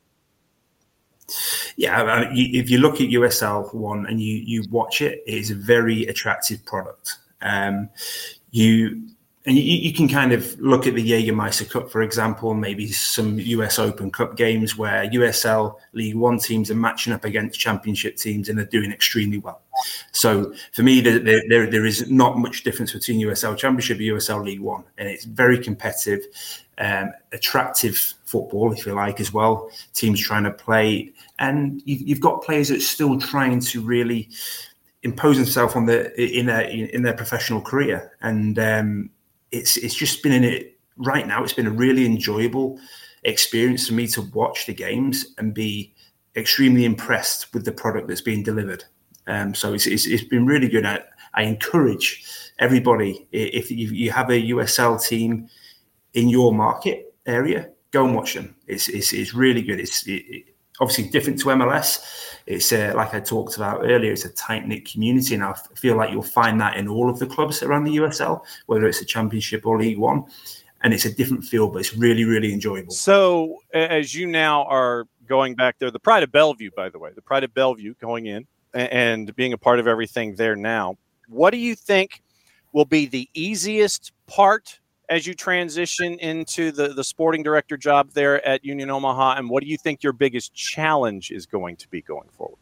Yeah, if you look at USL One and you watch it, it is a very attractive product. You can kind of look at the Jägermeister Cup, for example, maybe some US Open Cup games where USL League One teams are matching up against championship teams and they're doing extremely well. So for me, there is not much difference between USL Championship and USL League One, and it's very competitive, attractive football, if you like, as well. Teams trying to play, and you've got players that are still trying to really impose themselves on in their professional career, and it's just been right now. It's been a really enjoyable experience for me to watch the games and be extremely impressed with the product that's being delivered. So it's been really good. I encourage everybody, if you have a USL team in your market area, go and watch them. It's really good. It's obviously different to MLS. It's like I talked about earlier, it's a tight-knit community, and I feel like you'll find that in all of the clubs around the USL, whether it's a Championship or League One. And it's a different feel, but it's really, really enjoyable. So as you now are going back there, the Pride of Bellevue, by the way, the Pride of Bellevue going in and being a part of everything there now, what do you think will be the easiest part as you transition into the sporting director job there at Union Omaha? And what do you think your biggest challenge is going to be going forward?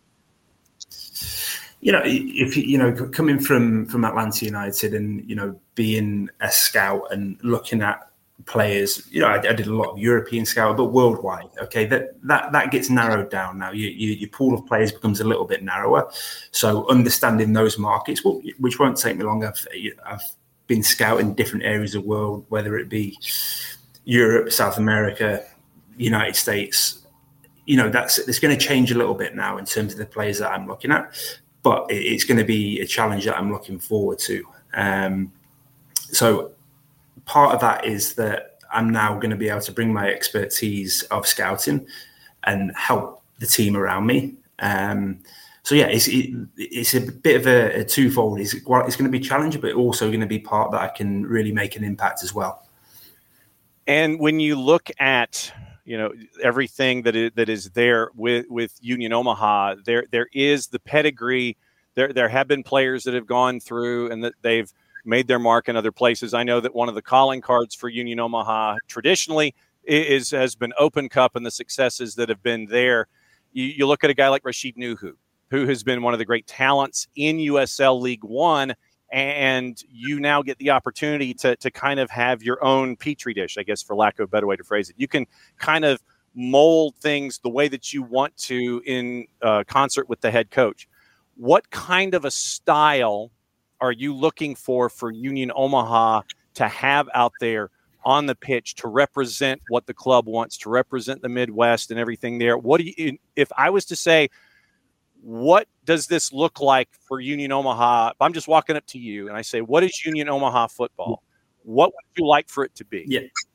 If coming from Atlanta United and, being a scout and looking at players, I did a lot of European scouting, but worldwide, okay, that gets narrowed down now. Your pool of players becomes a little bit narrower. So understanding those markets, which won't take me long. I've been scouting different areas of the world, whether it be Europe, South America, United States. It's going to change a little bit now in terms of the players that I'm looking at, but it's going to be a challenge that I'm looking forward to. So part of that is that I'm now going to be able to bring my expertise of scouting and help the team around me. So yeah, it's a bit of a twofold. It's going to be challenging, but also going to be part that I can really make an impact as well. And when you look at, everything that is there with Union Omaha, there is the pedigree. There have been players that have gone through and that they've made their mark in other places. I know that one of the calling cards for Union Omaha traditionally has been Open Cup and the successes that have been there. You look at a guy like Rashid Nuhu, who has been one of the great talents in USL League One, and you now get the opportunity to kind of have your own petri dish, I guess, for lack of a better way to phrase it. You can kind of mold things the way that you want to in concert with the head coach. What kind of a style are you looking for Union Omaha to have out there on the pitch to represent what the club wants, to represent the Midwest and everything there? If I was to say, what does this look like for Union Omaha? If I'm just walking up to you and I say, what is Union Omaha football? What would you like for it to be?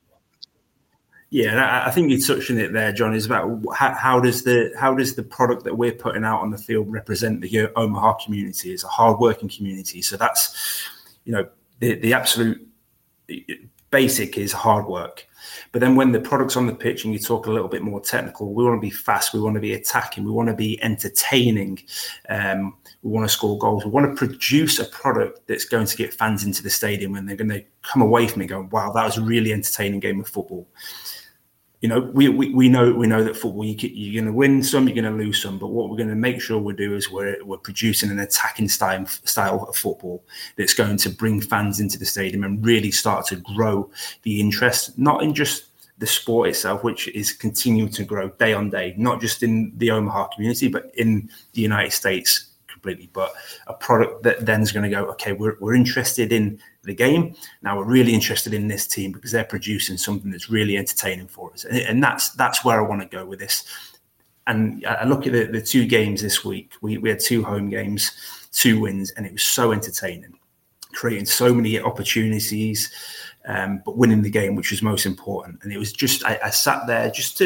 Yeah, and I think you touched on it there, John. Is about how does the product that we're putting out on the field represent the Omaha community? It's a hardworking community, so that's the absolute basic is hard work. But then when the product's on the pitch and you talk a little bit more technical, we want to be fast, we want to be attacking, we want to be entertaining, we want to score goals, we want to produce a product that's going to get fans into the stadium and they're going to come away from it going, wow, that was a really entertaining game of football. We know that football, you're going to win some, you're going to lose some, but what we're going to make sure we do is we're producing an attacking style of football that's going to bring fans into the stadium and really start to grow the interest, not in just the sport itself, which is continuing to grow day on day, not just in the Omaha community, but in the United States completely, but a product that then is going to go, okay, we're interested in the game. Now we're really interested in this team because they're producing something that's really entertaining for us. And that's where I want to go with this. And I look at the two games this week. We had 2 home games, 2 wins, and it was so entertaining, creating so many opportunities, but winning the game, which was most important. And it was just, I sat there just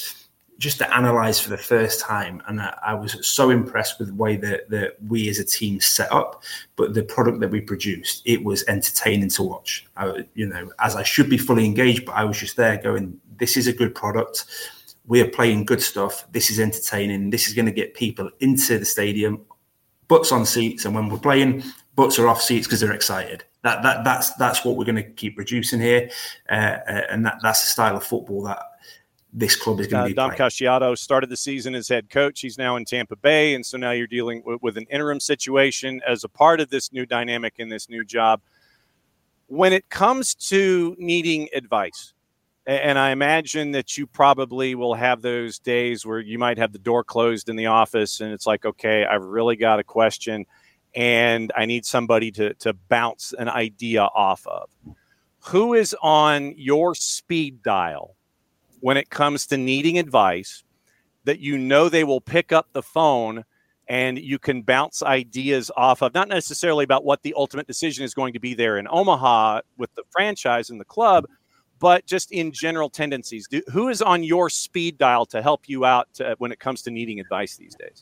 to analyze for the first time. And I was so impressed with the way that we as a team set up, but the product that we produced, it was entertaining to watch. As I should be fully engaged, but I was just there going, this is a good product. We are playing good stuff. This is entertaining. This is going to get people into the stadium, butts on seats. And when we're playing, butts are off seats because they're excited. That's what we're going to keep producing here. And that's the style of football that this club is going to be Dom playing. Casciato started the season as head coach. He's now in Tampa Bay, and so now you're dealing with an interim situation as a part of this new dynamic in this new job. When it comes to needing advice, and I imagine that you probably will have those days where you might have the door closed in the office, and it's like, okay, I've really got a question, and I need somebody to bounce an idea off of. Who is on your speed dial when it comes to needing advice that they will pick up the phone and you can bounce ideas off of, not necessarily about what the ultimate decision is going to be there in Omaha with the franchise and the club, but just in general tendencies? Who is on your speed dial to help you out when it comes to needing advice these days?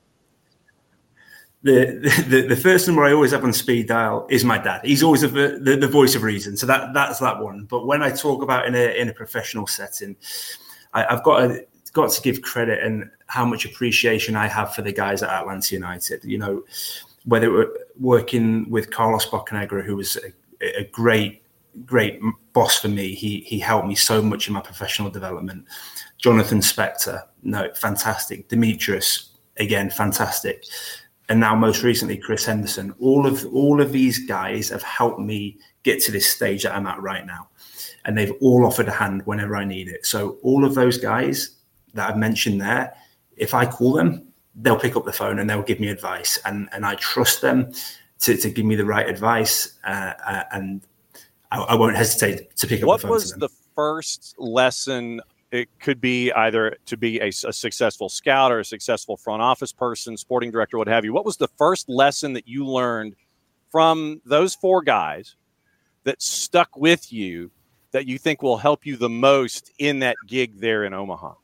The first number I always have on speed dial is my dad. He's always the voice of reason. So that's that one. But when I talk about in a professional setting, I've got to give credit and how much appreciation I have for the guys at Atlanta United. Whether we're working with Carlos Bocanegra, who was a great boss for me. He helped me so much in my professional development. Jonathan Spector, fantastic. Demetrius, again, fantastic. And now most recently, Chris Henderson. All of these guys have helped me get to this stage that I'm at right now. And they've all offered a hand whenever I need it. So all of those guys that I've mentioned there, if I call them, they'll pick up the phone and they'll give me advice. And I trust them to give me the right advice. And I won't hesitate to pick up the phone. What was the first lesson? It could be either to be a successful scout or a successful front office person, sporting director, what have you. What was the first lesson that you learned from those 4 guys that stuck with you that you think will help you the most in that gig there in Omaha?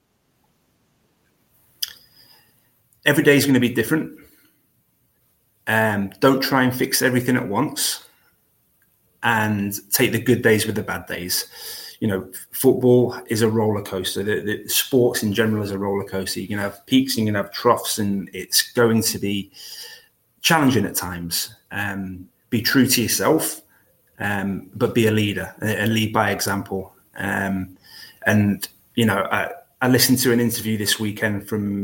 Every day is going to be different. Don't try and fix everything at once, and take the good days with the bad days. You know, football is a roller coaster. The sports in general is a roller coaster. You can have peaks and you can have troughs, and it's going to be challenging at times. Be true to yourself, but be a leader and lead by example. And, you know, I listened to an interview this weekend from,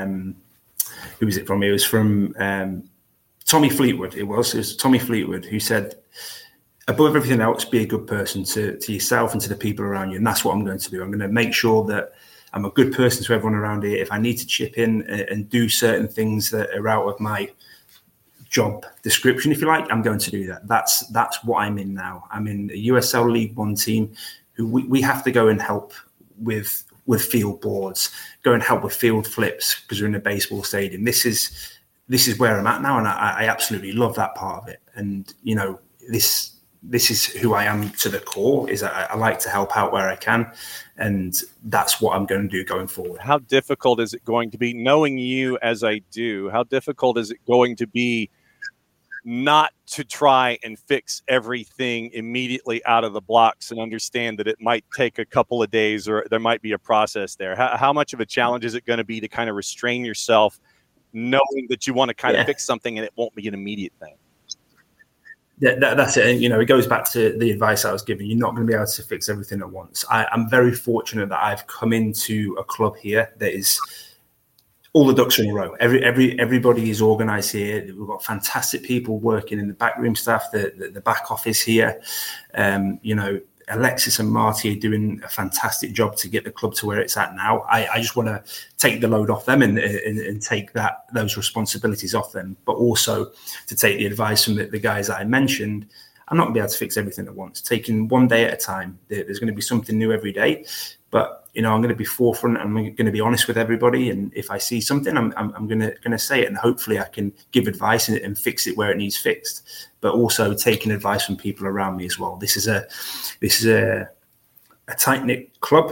who was it from? It was from Tommy Fleetwood. It was Tommy Fleetwood who said, above everything else, be a good person to yourself and to the people around you. And that's what I'm going to do. I'm going to make sure that I'm a good person to everyone around here. If I need to chip in and do certain things that are out of my job description, if you like, I'm going to do that. That's what I'm in now. I'm in a USL League One team who we have to go and help with field boards, go and help with field flips because we're in a baseball stadium. This is where I'm at now, and I absolutely love that part of it. And, you know, this is who I am to the core, is I like to help out where I can. And that's what I'm going to do going forward. How difficult is it going to be, knowing you as I do, how difficult is it going to be not to try and fix everything immediately out of the blocks and understand that it might take a couple of days or there might be a process there? How much of a challenge is it going to be to kind of restrain yourself, knowing that you want to kind of fix something and it won't be an immediate thing? That's it. And, you know, it goes back to the advice I was giving. You're not going to be able to fix everything at once. I'm very fortunate that I've come into a club here that is all the ducks in a row. Everybody is organised here. We've got fantastic people working in the backroom staff, the back office here. You know, Alexis and Marty are doing a fantastic job to get the club to where it's at now. I just want to take the load off them and take those responsibilities off them, but also to take the advice from the guys that I mentioned. I'm not going to be able to fix everything at once. Taking one day at a time. There's going to be something new every day, but you know, I'm going to be forefront. I'm going to be honest with everybody, and if I see something, I'm going to say it, and hopefully I can give advice and fix it where it needs fixed. But also taking advice from people around me as well. This is a tight-knit club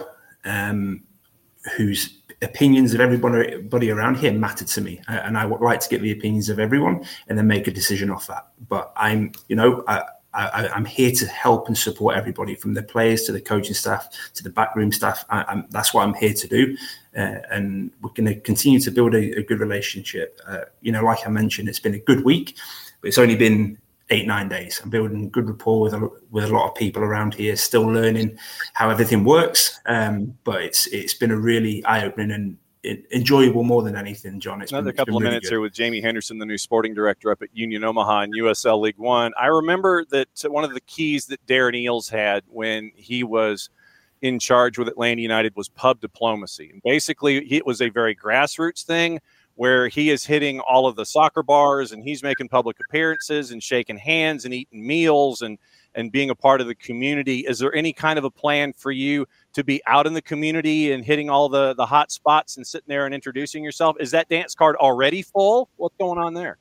whose opinions of everybody around here matter to me, and I would like to get the opinions of everyone and then make a decision off that. But I'm here to help and support everybody, from the players to the coaching staff to the backroom staff. That's what I'm here to do, and we're going to continue to build a good relationship. You know, like I mentioned, it's been a good week, but it's only been 8-9 days. I'm building good rapport with a lot of people around here, still learning how everything works. But it's been a really eye-opening and enjoyable more than anything, John. Another couple of minutes here with Jamie Henderson, the new sporting director up at Union Omaha in USL League One. I remember that one of the keys that Darren Eales had when he was in charge with Atlanta United was pub diplomacy. And basically, it was a very grassroots thing where he is hitting all of the soccer bars and he's making public appearances and shaking hands and eating meals and being a part of the community. Is there any kind of a plan for you to be out in the community and hitting all the hot spots and sitting there and introducing yourself? Is that dance card already full? What's going on there?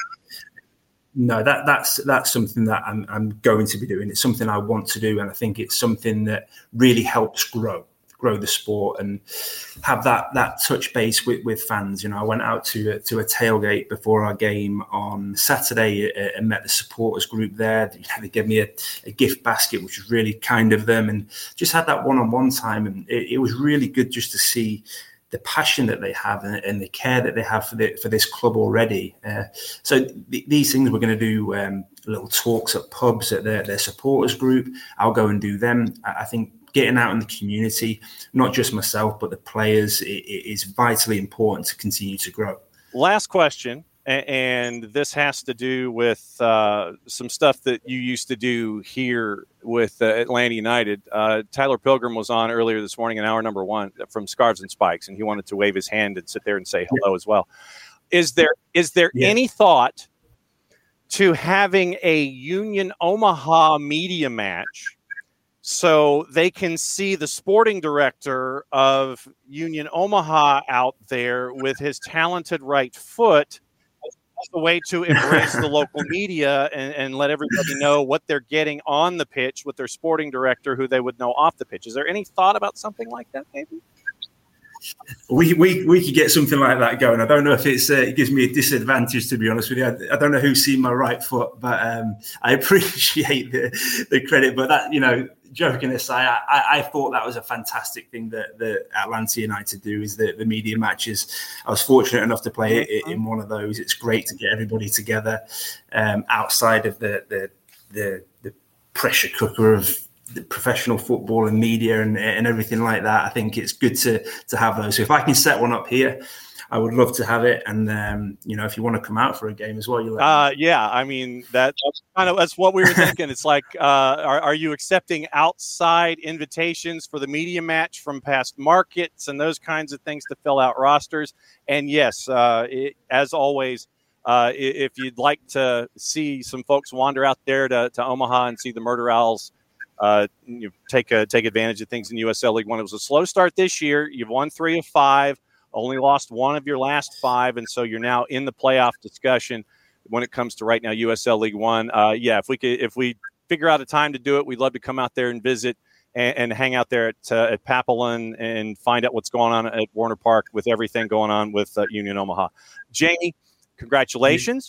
No, that's something that I'm going to be doing. It's something I want to do, and I think it's something that really helps grow the sport and have that touch base with fans. You know, I went out to a tailgate before our game on Saturday and met the supporters group there. They gave me a gift basket, which was really kind of them, and just had that one-on-one time. And it was really good just to see the passion that they have and the care that they have for this club already. So these things, we're going to do little talks at pubs at their supporters group. I'll go and do them. I think getting out in the community, not just myself, but the players, is vitally important to continue to grow. Last question, and this has to do with some stuff that you used to do here with Atlanta United. Tyler Pilgrim was on earlier this morning in hour number 1 from Scarves and Spikes, and he wanted to wave his hand and sit there and say hello as well. Is there any thought to having a Union Omaha media match so they can see the sporting director of Union Omaha out there with his talented right foot a way to embrace the local media and let everybody know what they're getting on the pitch with their sporting director, who they would know off the pitch. Is there any thought about something like that, maybe? We could get something like that going. I don't know if it gives me a disadvantage, to be honest with you. I don't know who's seen my right foot, but I appreciate the credit. But that, joking aside, I thought that was a fantastic thing that Atlanta United do, is the media matches. I was fortunate enough to play it in one of those. It's great to get everybody together outside of the pressure cooker of the professional football and media and everything like that. I think it's good to have those. So if I can set one up here, I would love to have it. And if you want to come out for a game as well, yeah. I mean, that's what we were thinking. It's like, are you accepting outside invitations for the media match from past markets and those kinds of things to fill out rosters? And yes, as always, if you'd like to see some folks wander out there to Omaha and see the Murder Owls, take advantage of things in USL League One. It was a slow start this year. You've won 3 of 5, only lost 1 of your last 5, and so you're now in the playoff discussion when it comes to right now USL League One. If we figure out a time to do it, we'd love to come out there and visit and hang out there at Papillon and find out what's going on at Warner Park with everything going on with Union Omaha. Jamie, congratulations.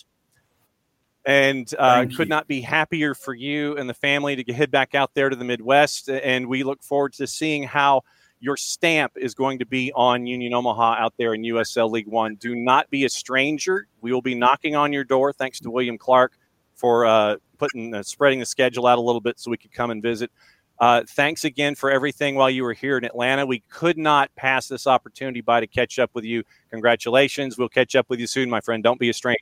And could not be happier for you and the family to head back out there to the Midwest. And we look forward to seeing how your stamp is going to be on Union Omaha out there in USL League One. Do not be a stranger. We will be knocking on your door. Thanks to William Clark for spreading the schedule out a little bit so we could come and visit. Thanks again for everything while you were here in Atlanta. We could not pass this opportunity by to catch up with you. Congratulations. We'll catch up with you soon, my friend. Don't be a stranger.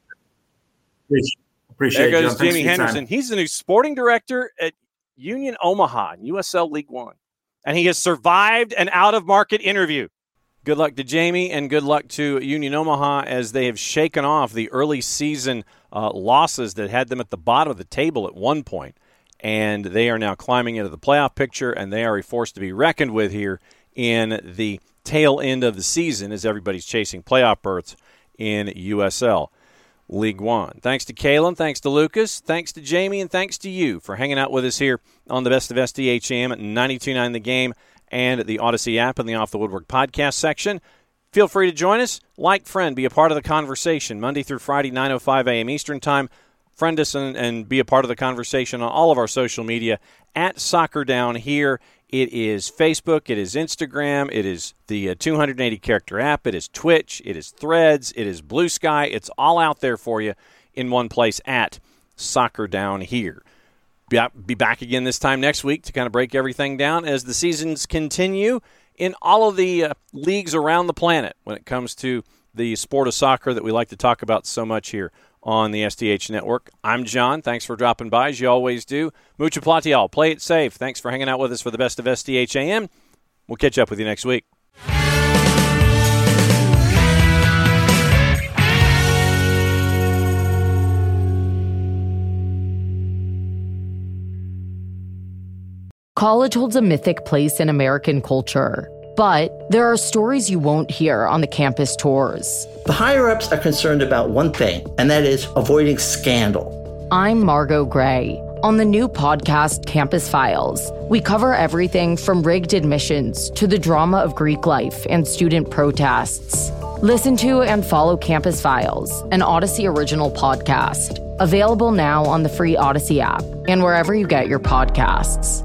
Appreciate there goes John. Jamie Henderson. He's the new sporting director at Union Omaha in USL League One. And he has survived an out-of-market interview. Good luck to Jamie and good luck to Union Omaha as they have shaken off the early season losses that had them at the bottom of the table at one point. And they are now climbing into the playoff picture, and they are a force to be reckoned with here in the tail end of the season as everybody's chasing playoff berths in USL League One. Thanks to Kalen, thanks to Lucas, thanks to Jamie, and thanks to you for hanging out with us here on the Best of SDHM at 92.9 The Game and the Odyssey app and the Off the Woodwork podcast section. Feel free to join us, like, friend, be a part of the conversation Monday through Friday, 9:05 a.m. Eastern Time. Friend us and be a part of the conversation on all of our social media at Soccer Down Here. It is Facebook, it is Instagram, it is the 280-character app, it is Twitch, it is Threads, it is Blue Sky. It's all out there for you in one place at Soccer Down Here. Be back again this time next week to kind of break everything down as the seasons continue in all of the leagues around the planet when it comes to the sport of soccer that we like to talk about so much here on the SDH Network. I'm John. Thanks for dropping by, as you always do. Mucha platial. Play it safe. Thanks for hanging out with us for the Best of SDH AM. We'll catch up with you next week. College holds a mythic place in American culture. But there are stories you won't hear on the campus tours. The higher-ups are concerned about one thing, and that is avoiding scandal. I'm Margot Gray. On the new podcast, Campus Files, we cover everything from rigged admissions to the drama of Greek life and student protests. Listen to and follow Campus Files, an Odyssey original podcast. Available now on the free Odyssey app and wherever you get your podcasts.